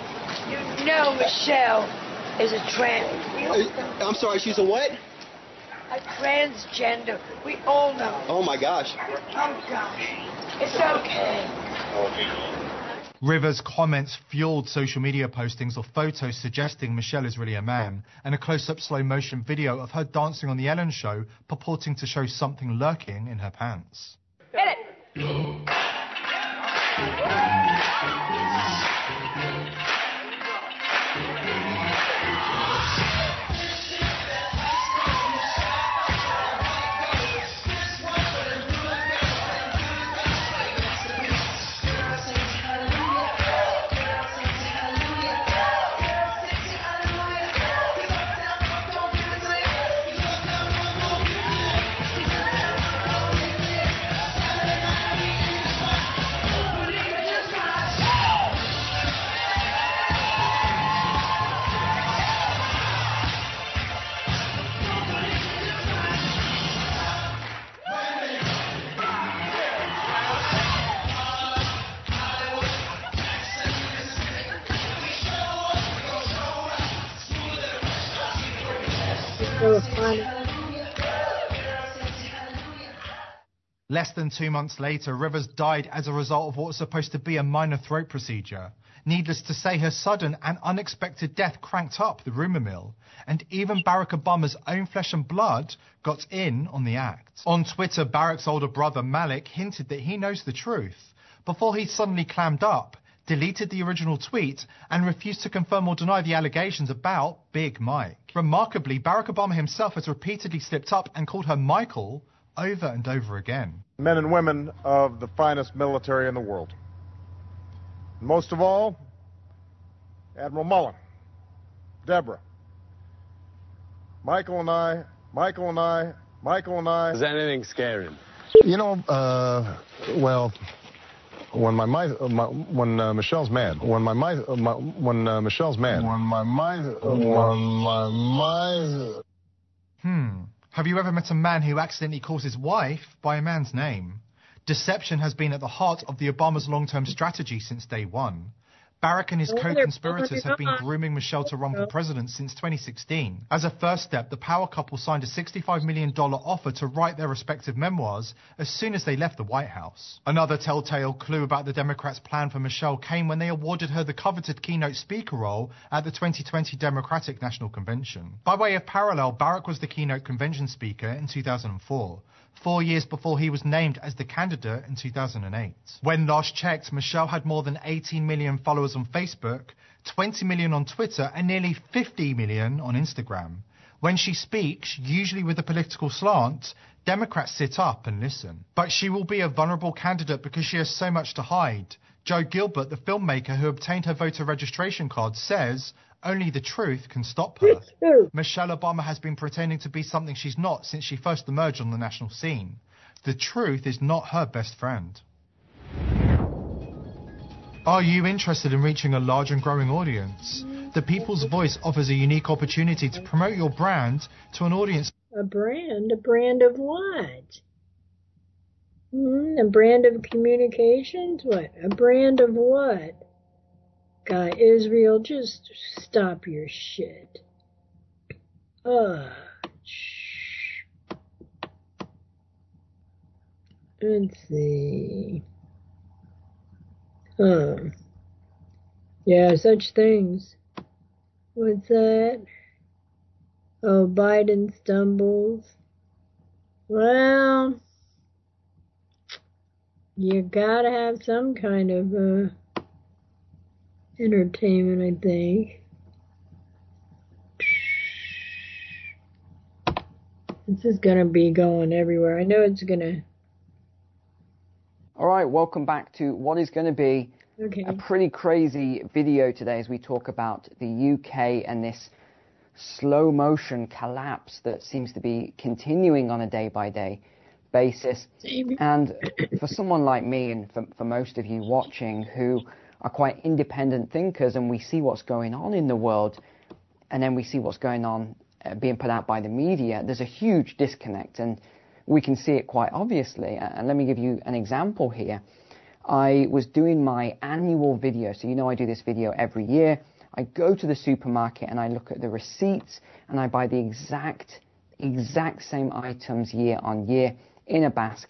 You know Michelle is a trans. I'm sorry, she's a what? A transgender. We all know. Oh my gosh. Oh gosh. It's okay. Rivers' comments fueled social media postings of photos suggesting Michelle is really a man, and a close-up slow-motion video of her dancing on The Ellen Show purporting to show something lurking in her pants. Hit it. Less than 2 months later, Rivers died as a result of what was supposed to be a minor throat procedure. Needless to say, her sudden and unexpected death cranked up the rumour mill, and even Barack Obama's own flesh and blood got in on the act. On Twitter, Barack's older brother Malik hinted that he knows the truth, before he suddenly clammed up, deleted the original tweet, and refused to confirm or deny the allegations about Big Mike. Remarkably, Barack Obama himself has repeatedly slipped up and called her Michael over and over again. Men and women of the finest military in the world. Most of all, Admiral Mullen, Deborah, Michael and I. Is anything scaring? You know, well, when Michelle's mad. Have you ever met a man who accidentally calls his wife by a man's name? Deception has been at the heart of the Obama's long-term strategy since day one. Barack and his co-conspirators have been grooming Michelle to run for president since 2016. As a first step, the power couple signed a $65 million offer to write their respective memoirs as soon as they left the White House. Another telltale clue about the Democrats' plan for Michelle came when they awarded her the coveted keynote speaker role at the 2020 Democratic National Convention. By way of parallel, Barack was the keynote convention speaker in 2004. 4 years before he was named as the candidate in 2008. When last checked, Michelle had more than 18 million followers on Facebook, 20 million on Twitter, and nearly 50 million on Instagram. When she speaks, usually with a political slant, Democrats sit up and listen. But she will be a vulnerable candidate because she has so much to hide. Joe Gilbert, the filmmaker who obtained her voter registration card, says only the truth can stop her. Michelle Obama has been pretending to be something she's not since she first emerged on the national scene. The truth is not her best friend. Are you interested in reaching a large and growing audience? The People's Voice offers a unique opportunity to promote your brand to an audience. A brand? A brand of what? A brand of communications? What? A brand of what? Guy, Israel, just stop your shit. Let's see. Yeah, such things. What's that? Oh, Biden stumbles. Well, you gotta have some kind of entertainment, I think. This is gonna be going everywhere. I know it's gonna. All right, welcome back to what is going to be a pretty crazy video today as we talk about the UK and this slow motion collapse that seems to be continuing on a day-by-day basis. And for someone like me and for most of you watching who are quite independent thinkers, and we see what's going on in the world and then we see what's going on being put out by the media, there's a huge disconnect, and we can see it quite obviously. And let me give you an example here. I was doing my annual video, so you know I do this video every year. I go to the supermarket and I look at the receipts and I buy the exact same items year on year in a basket,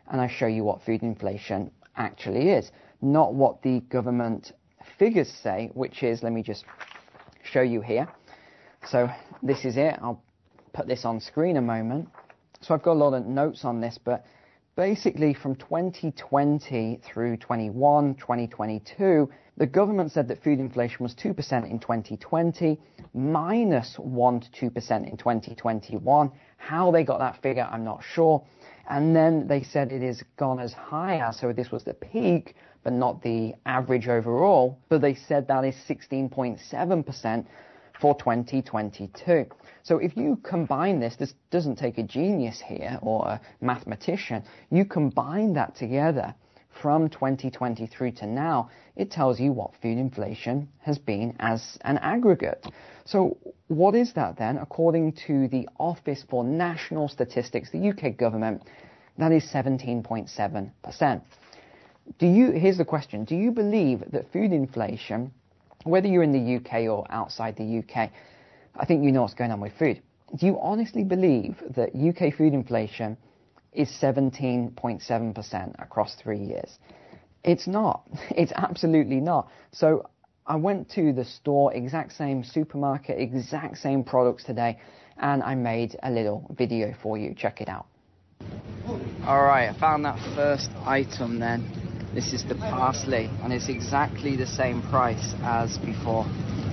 and I show you what food inflation actually is, not what the government figures say, which is, let me just show you here. So this is it. I'll put this on screen a moment. So I've got a lot of notes on this, but basically from 2020 through 2022, the government said that food inflation was 2% in 2020, minus 1 to 2% in 2021. How they got that figure, I'm not sure. And then they said it has gone as high as, so this was the peak, but not the average overall. But they said that is 16.7% for 2022. So if you combine this doesn't take a genius here or a mathematician. You combine that together from 2020 through to now, it tells you what food inflation has been as an aggregate. So what is that then? According to the Office for National Statistics, the UK government, that is 17.7%. Here's the question. Do you believe that food inflation, whether you're in the UK or outside the UK, I think you know what's going on with food. Do you honestly believe that UK food inflation is 17.7% across 3 years? It's not. It's absolutely not. So I went to the store, exact same supermarket, exact same products today, and I made a little video for you. Check it out. Alright, I found that first item then. This is the parsley, and it's exactly the same price as before.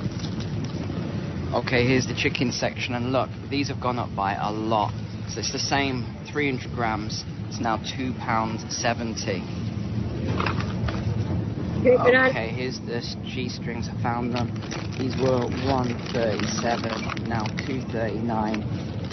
Okay, here's the chicken section, and look, these have gone up by a lot. So it's the same 300 grams, it's now £2.70. Okay, here's the G-strings, I found them. These were £1.37, now £2.39.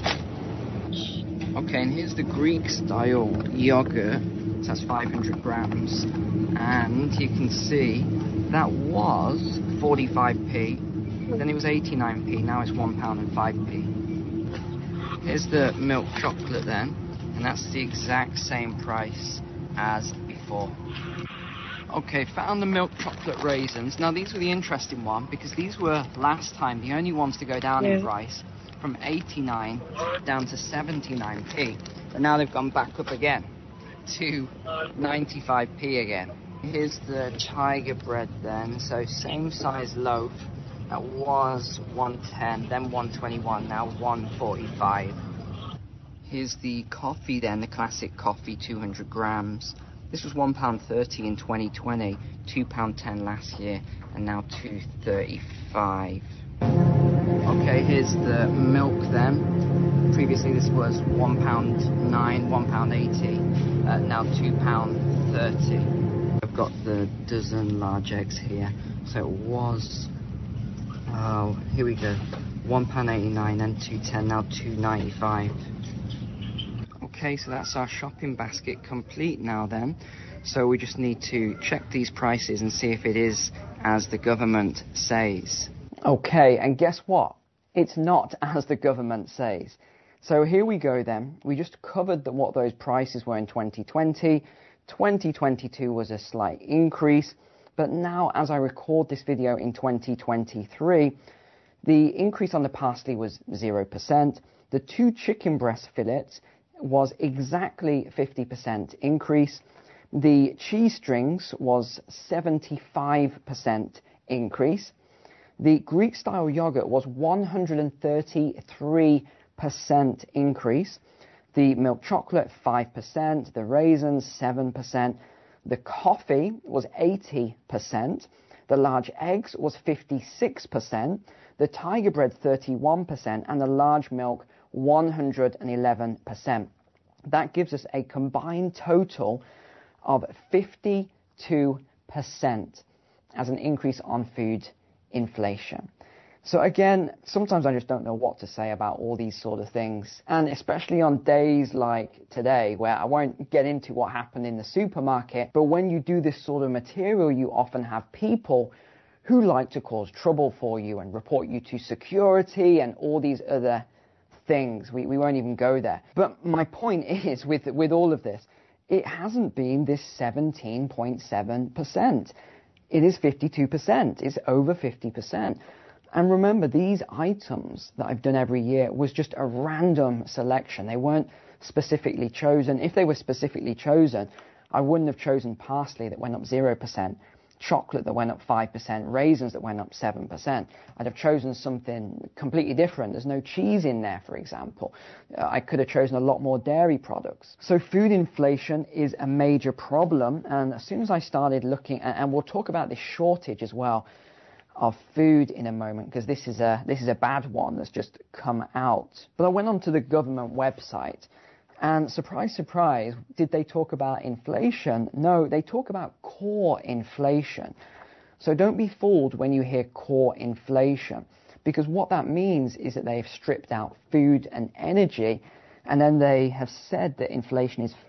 Okay, and here's the Greek-style yogurt. So that's 500 grams. And you can see that was 45p. Then it was 89p, now it's £1.05p. Here's the milk chocolate then, and that's the exact same price as before. Okay, found the milk chocolate raisins. Now these were the interesting one, because these were last time the only ones to go down in price, from 89 down to 79p. But now they've gone back up again to 95p again. Here's the Tiger bread then, so same size loaf. That was 110, then 121, now 145. Here's the coffee then, the classic coffee, 200 grams. This was £1.30 in 2020, £2.10 last year, and now £2.35. Okay, here's the milk then. Previously this was £1.09, £1.80, now £2.30. I've got the dozen large eggs here, so it was... Oh, here we go. £1.89 and £2.10, now £2.95. Okay, so that's our shopping basket complete now then. So we just need to check these prices and see if it is as the government says. Okay, and guess what? It's not as the government says. So here we go then. We just covered what those prices were in 2020. 2022 was a slight increase. But now, as I record this video in 2023, the increase on the parsley was 0%. The 2 chicken breast fillets was exactly 50% increase. The cheese strings was 75% increase. The Greek-style yogurt was 133% increase. The milk chocolate, 5%. The raisins, 7%. The coffee was 80%, the large eggs was 56%, the Tiger bread 31%, and the large milk 111%. That gives us a combined total of 52% as an increase on food inflation. So again, sometimes I just don't know what to say about all these sort of things. And especially on days like today, where I won't get into what happened in the supermarket, but when you do this sort of material, you often have people who like to cause trouble for you and report you to security and all these other things. We won't even go there. But my point is, with all of this, it hasn't been this 17.7%. It is 52%. It's over 50%. And remember, these items that I've done every year was just a random selection. They weren't specifically chosen. If they were specifically chosen, I wouldn't have chosen parsley that went up 0%, chocolate that went up 5%, raisins that went up 7%. I'd have chosen something completely different. There's no cheese in there, for example. I could have chosen a lot more dairy products. So food inflation is a major problem, and as soon as I started looking, and we'll talk about this shortage as well of food in a moment, because this is a bad one that's just come out. But I went onto the government website, and surprise, surprise, did they talk about inflation? No, they talk about core inflation. So don't be fooled when you hear core inflation, because what that means is that they've stripped out food and energy, and then they have said that inflation is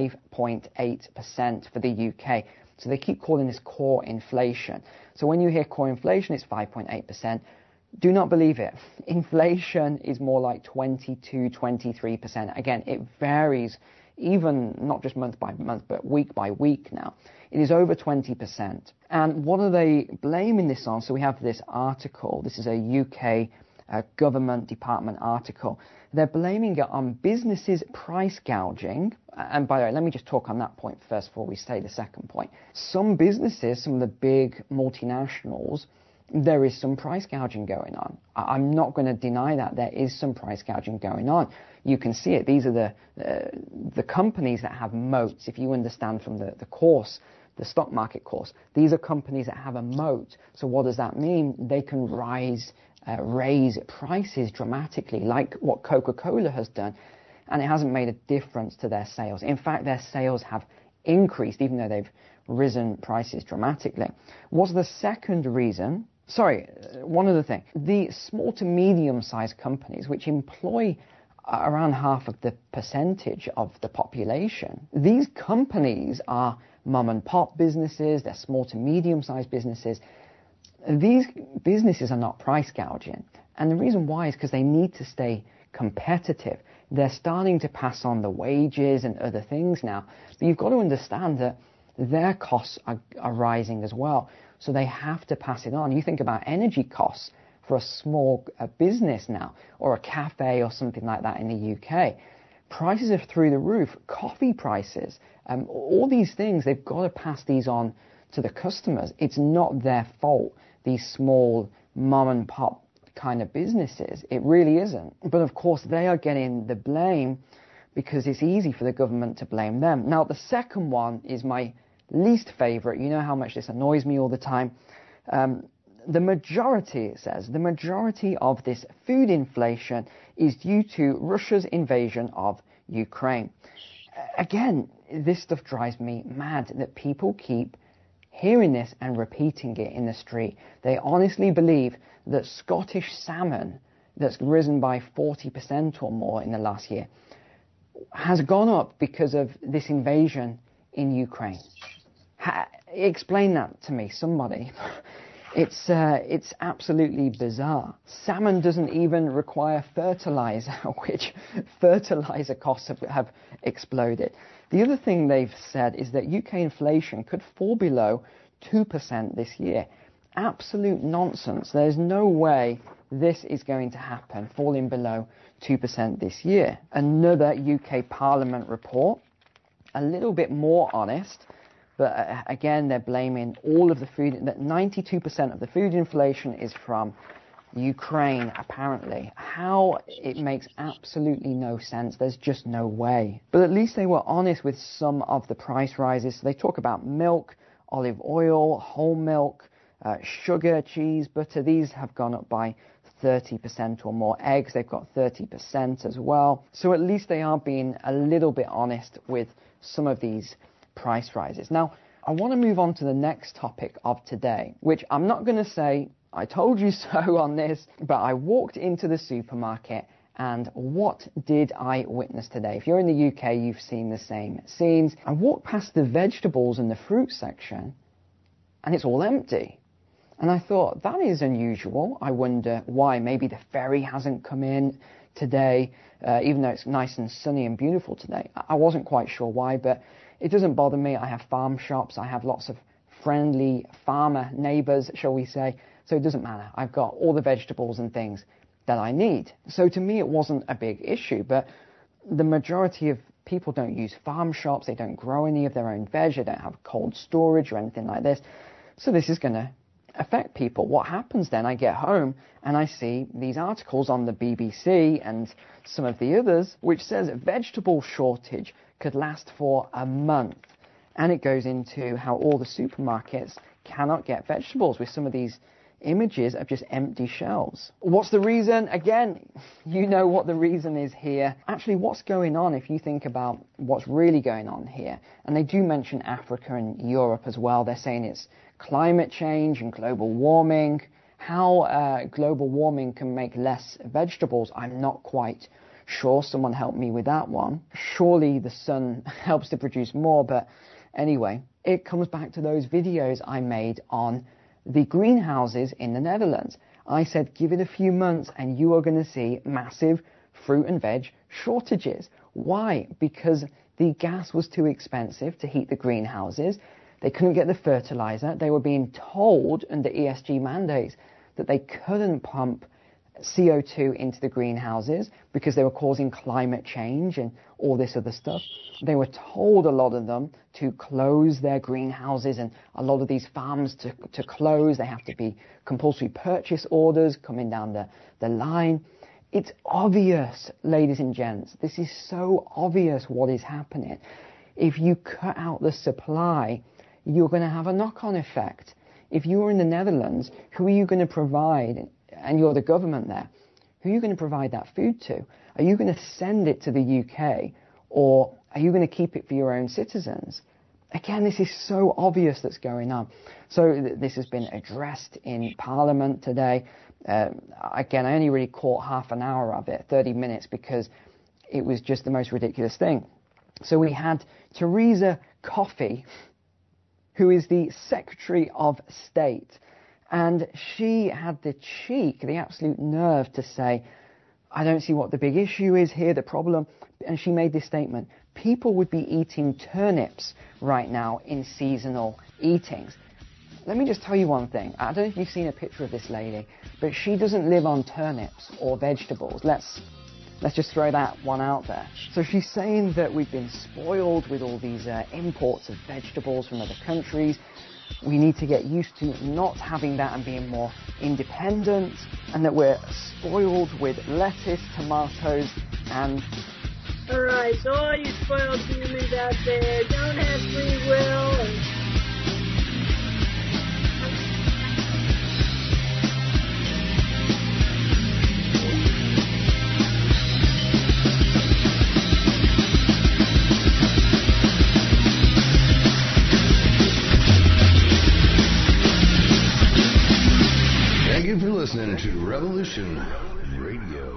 5.8% for the UK. So they keep calling this core inflation. So when you hear core inflation, it's 5.8%. Do not believe it. Inflation is more like 22, 23%. Again, it varies, even not just month by month, but week by week now. It is over 20%. And what are they blaming this on? So we have this article. This is a UK government department article. They're blaming it on businesses price gouging. And by the way, let me just talk on that point first before we say the second point. Some businesses, some of the big multinationals, there is some price gouging going on. I'm not going to deny that there is some price gouging going on. You can see it. These are the companies that have moats. If you understand from the course, the stock market course, these are companies that have a moat. So what does that mean? They can raise prices dramatically, like what Coca-Cola has done, and it hasn't made a difference to their sales. In fact, their sales have increased, even though they've risen prices dramatically. What's the second reason? Sorry, one other thing. The small to medium-sized companies, which employ around half of the percentage of the population, these companies are mom-and-pop businesses, they're small to medium-sized businesses. These businesses are not price gouging. And the reason why is because they need to stay competitive. They're starting to pass on the wages and other things now. But you've got to understand that their costs are rising as well. So they have to pass it on. You think about energy costs for a small business now, or a cafe or something like that in the UK. Prices are through the roof. Coffee prices, all these things, they've got to pass these on to the customers. It's not their fault, these small mom and pop kind of businesses. It really isn't. But of course, they are getting the blame because it's easy for the government to blame them. Now, the second one is my least favorite. You know how much this annoys me all the time. The majority, it says, the majority of this food inflation is due to Russia's invasion of Ukraine. Again, this stuff drives me mad that people keep hearing this and repeating it in the street. They honestly believe that Scottish salmon, that's risen by 40% or more in the last year, has gone up because of this invasion in Ukraine. Explain that to me, somebody. It's absolutely bizarre. Salmon doesn't even require fertilizer, which fertilizer costs have exploded. The other thing they've said is that UK inflation could fall below 2% this year. Absolute nonsense. There's no way this is going to happen, falling below 2% this year. Another UK Parliament report, a little bit more honest, but again, they're blaming all of the food, that 92% of the food inflation is from Ukraine, apparently. How? It makes absolutely no sense. There's just no way. But at least they were honest with some of the price rises. So they talk about milk, olive oil, whole milk, sugar, cheese, butter. These have gone up by 30% or more. Eggs, they've got 30% as well. So at least they are being a little bit honest with some of these price rises. Now, I want to move on to the next topic of today, which I'm not going to say I told you so on this, but I walked into the supermarket and what did I witness today? If you're in the UK, you've seen the same scenes. I walked past the vegetables and the fruit section and it's all empty. And I thought, that is unusual. I wonder why. Maybe the ferry hasn't come in today, even though it's nice and sunny and beautiful today. I wasn't quite sure why, but it doesn't bother me. I have farm shops. I have lots of friendly farmer neighbours, shall we say. So it doesn't matter. I've got all the vegetables and things that I need. So to me, it wasn't a big issue. But the majority of people don't use farm shops, they don't grow any of their own veg, they don't have cold storage or anything like this. So this is going to affect people. What happens then? I get home and I see these articles on the BBC and some of the others which says a vegetable shortage could last for a month. And it goes into how all the supermarkets cannot get vegetables with some of these images of just empty shelves. What's the reason? Again, you know what the reason is here. Actually, what's going on if you think about what's really going on here? And they do mention Africa and Europe as well. They're saying it's climate change and global warming. How global warming can make less vegetables, I'm not quite sure. Someone help me with that one. Surely the sun helps to produce more, but anyway, it comes back to those videos I made on the greenhouses in the Netherlands. I said, give it a few months and you are going to see massive fruit and veg shortages. Why? Because the gas was too expensive to heat the greenhouses. They couldn't get the fertilizer. They were being told under ESG mandates that they couldn't pump CO2 into the greenhouses because they were causing climate change and all this other stuff. They were told, a lot of them, to close their greenhouses, and a lot of these farms to close. They have to be compulsory purchase orders coming down the line. It's obvious, ladies and gents. This is so obvious what is happening. If you cut out the supply, you're going to have a knock-on effect. If you're in the Netherlands, who are you going to provide, and you're the government there, who are you going to provide that food to? Are you going to send it to the UK, or are you going to keep it for your own citizens? Again, this is so obvious that's going on. So this has been addressed in Parliament today. Again, I only really caught half an hour of it, 30 minutes, because it was just the most ridiculous thing. So we had Theresa Coffey, who is the Secretary of State, and she had the cheek, the absolute nerve to say, I don't see what the big issue is here, the problem. And she made this statement: people would be eating turnips right now in seasonal eatings. Let me just tell you one thing. I don't know if you've seen a picture of this lady, but she doesn't live on turnips or vegetables. Let's just throw that one out there. So she's saying that we've been spoiled with all these imports of vegetables from other countries. We need to get used to not having that and being more independent, and that we're spoiled with lettuce, tomatoes, and... Alright, so all you spoiled humans out there don't have free will and... Thank you for listening to Revolution Radio.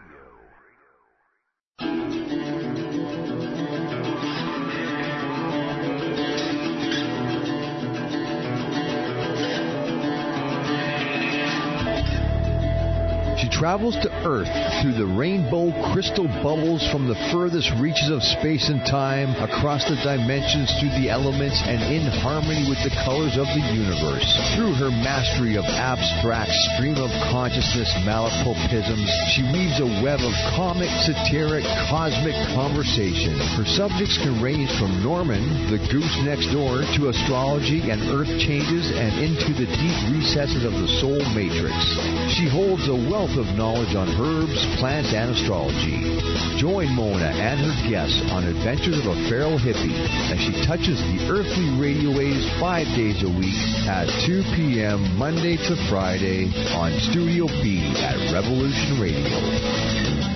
Travels to Earth through the rainbow crystal bubbles from the furthest reaches of space and time, across the dimensions, through the elements, and in harmony with the colors of the universe. Through her mastery of abstract stream of consciousness malapropisms, she weaves a web of comic, satiric, cosmic conversation. Her subjects can range from Norman, the goose next door, to astrology and earth changes, and into the deep recesses of the soul matrix. She holds a wealth of knowledge on herbs, plants, and astrology. Join Mona and her guests on adventures of a feral hippie as she touches the earthly radio waves 5 days a week at 2 p.m. Monday to Friday on Studio B at Revolution Radio.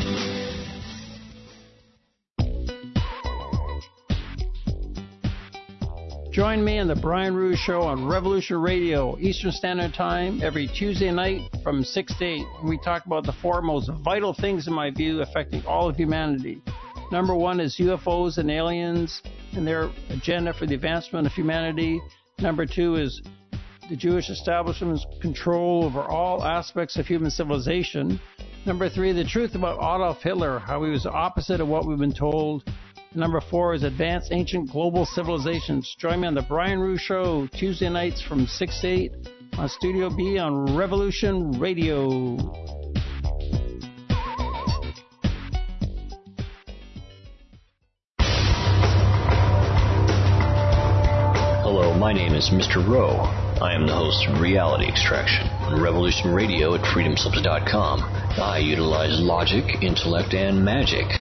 Join me on the Brian Ruhe Show on Revolution Radio, Eastern Standard Time, every Tuesday night from 6 to 8. We talk about the four most vital things, in my view, affecting all of humanity. Number one is UFOs and aliens and their agenda for the advancement of humanity. Number two is the Jewish establishment's control over all aspects of human civilization. Number three, the truth about Adolf Hitler, how he was the opposite of what we've been told. Number four is Advanced Ancient Global Civilizations. Join me on the Brian Ruhe Show, Tuesday nights from 6 to 8 on Studio B on Revolution Radio. My name is Mr. Rowe. I am the host of Reality Extraction on Revolution Radio at freedomslips.com. I utilize logic, intellect, and magic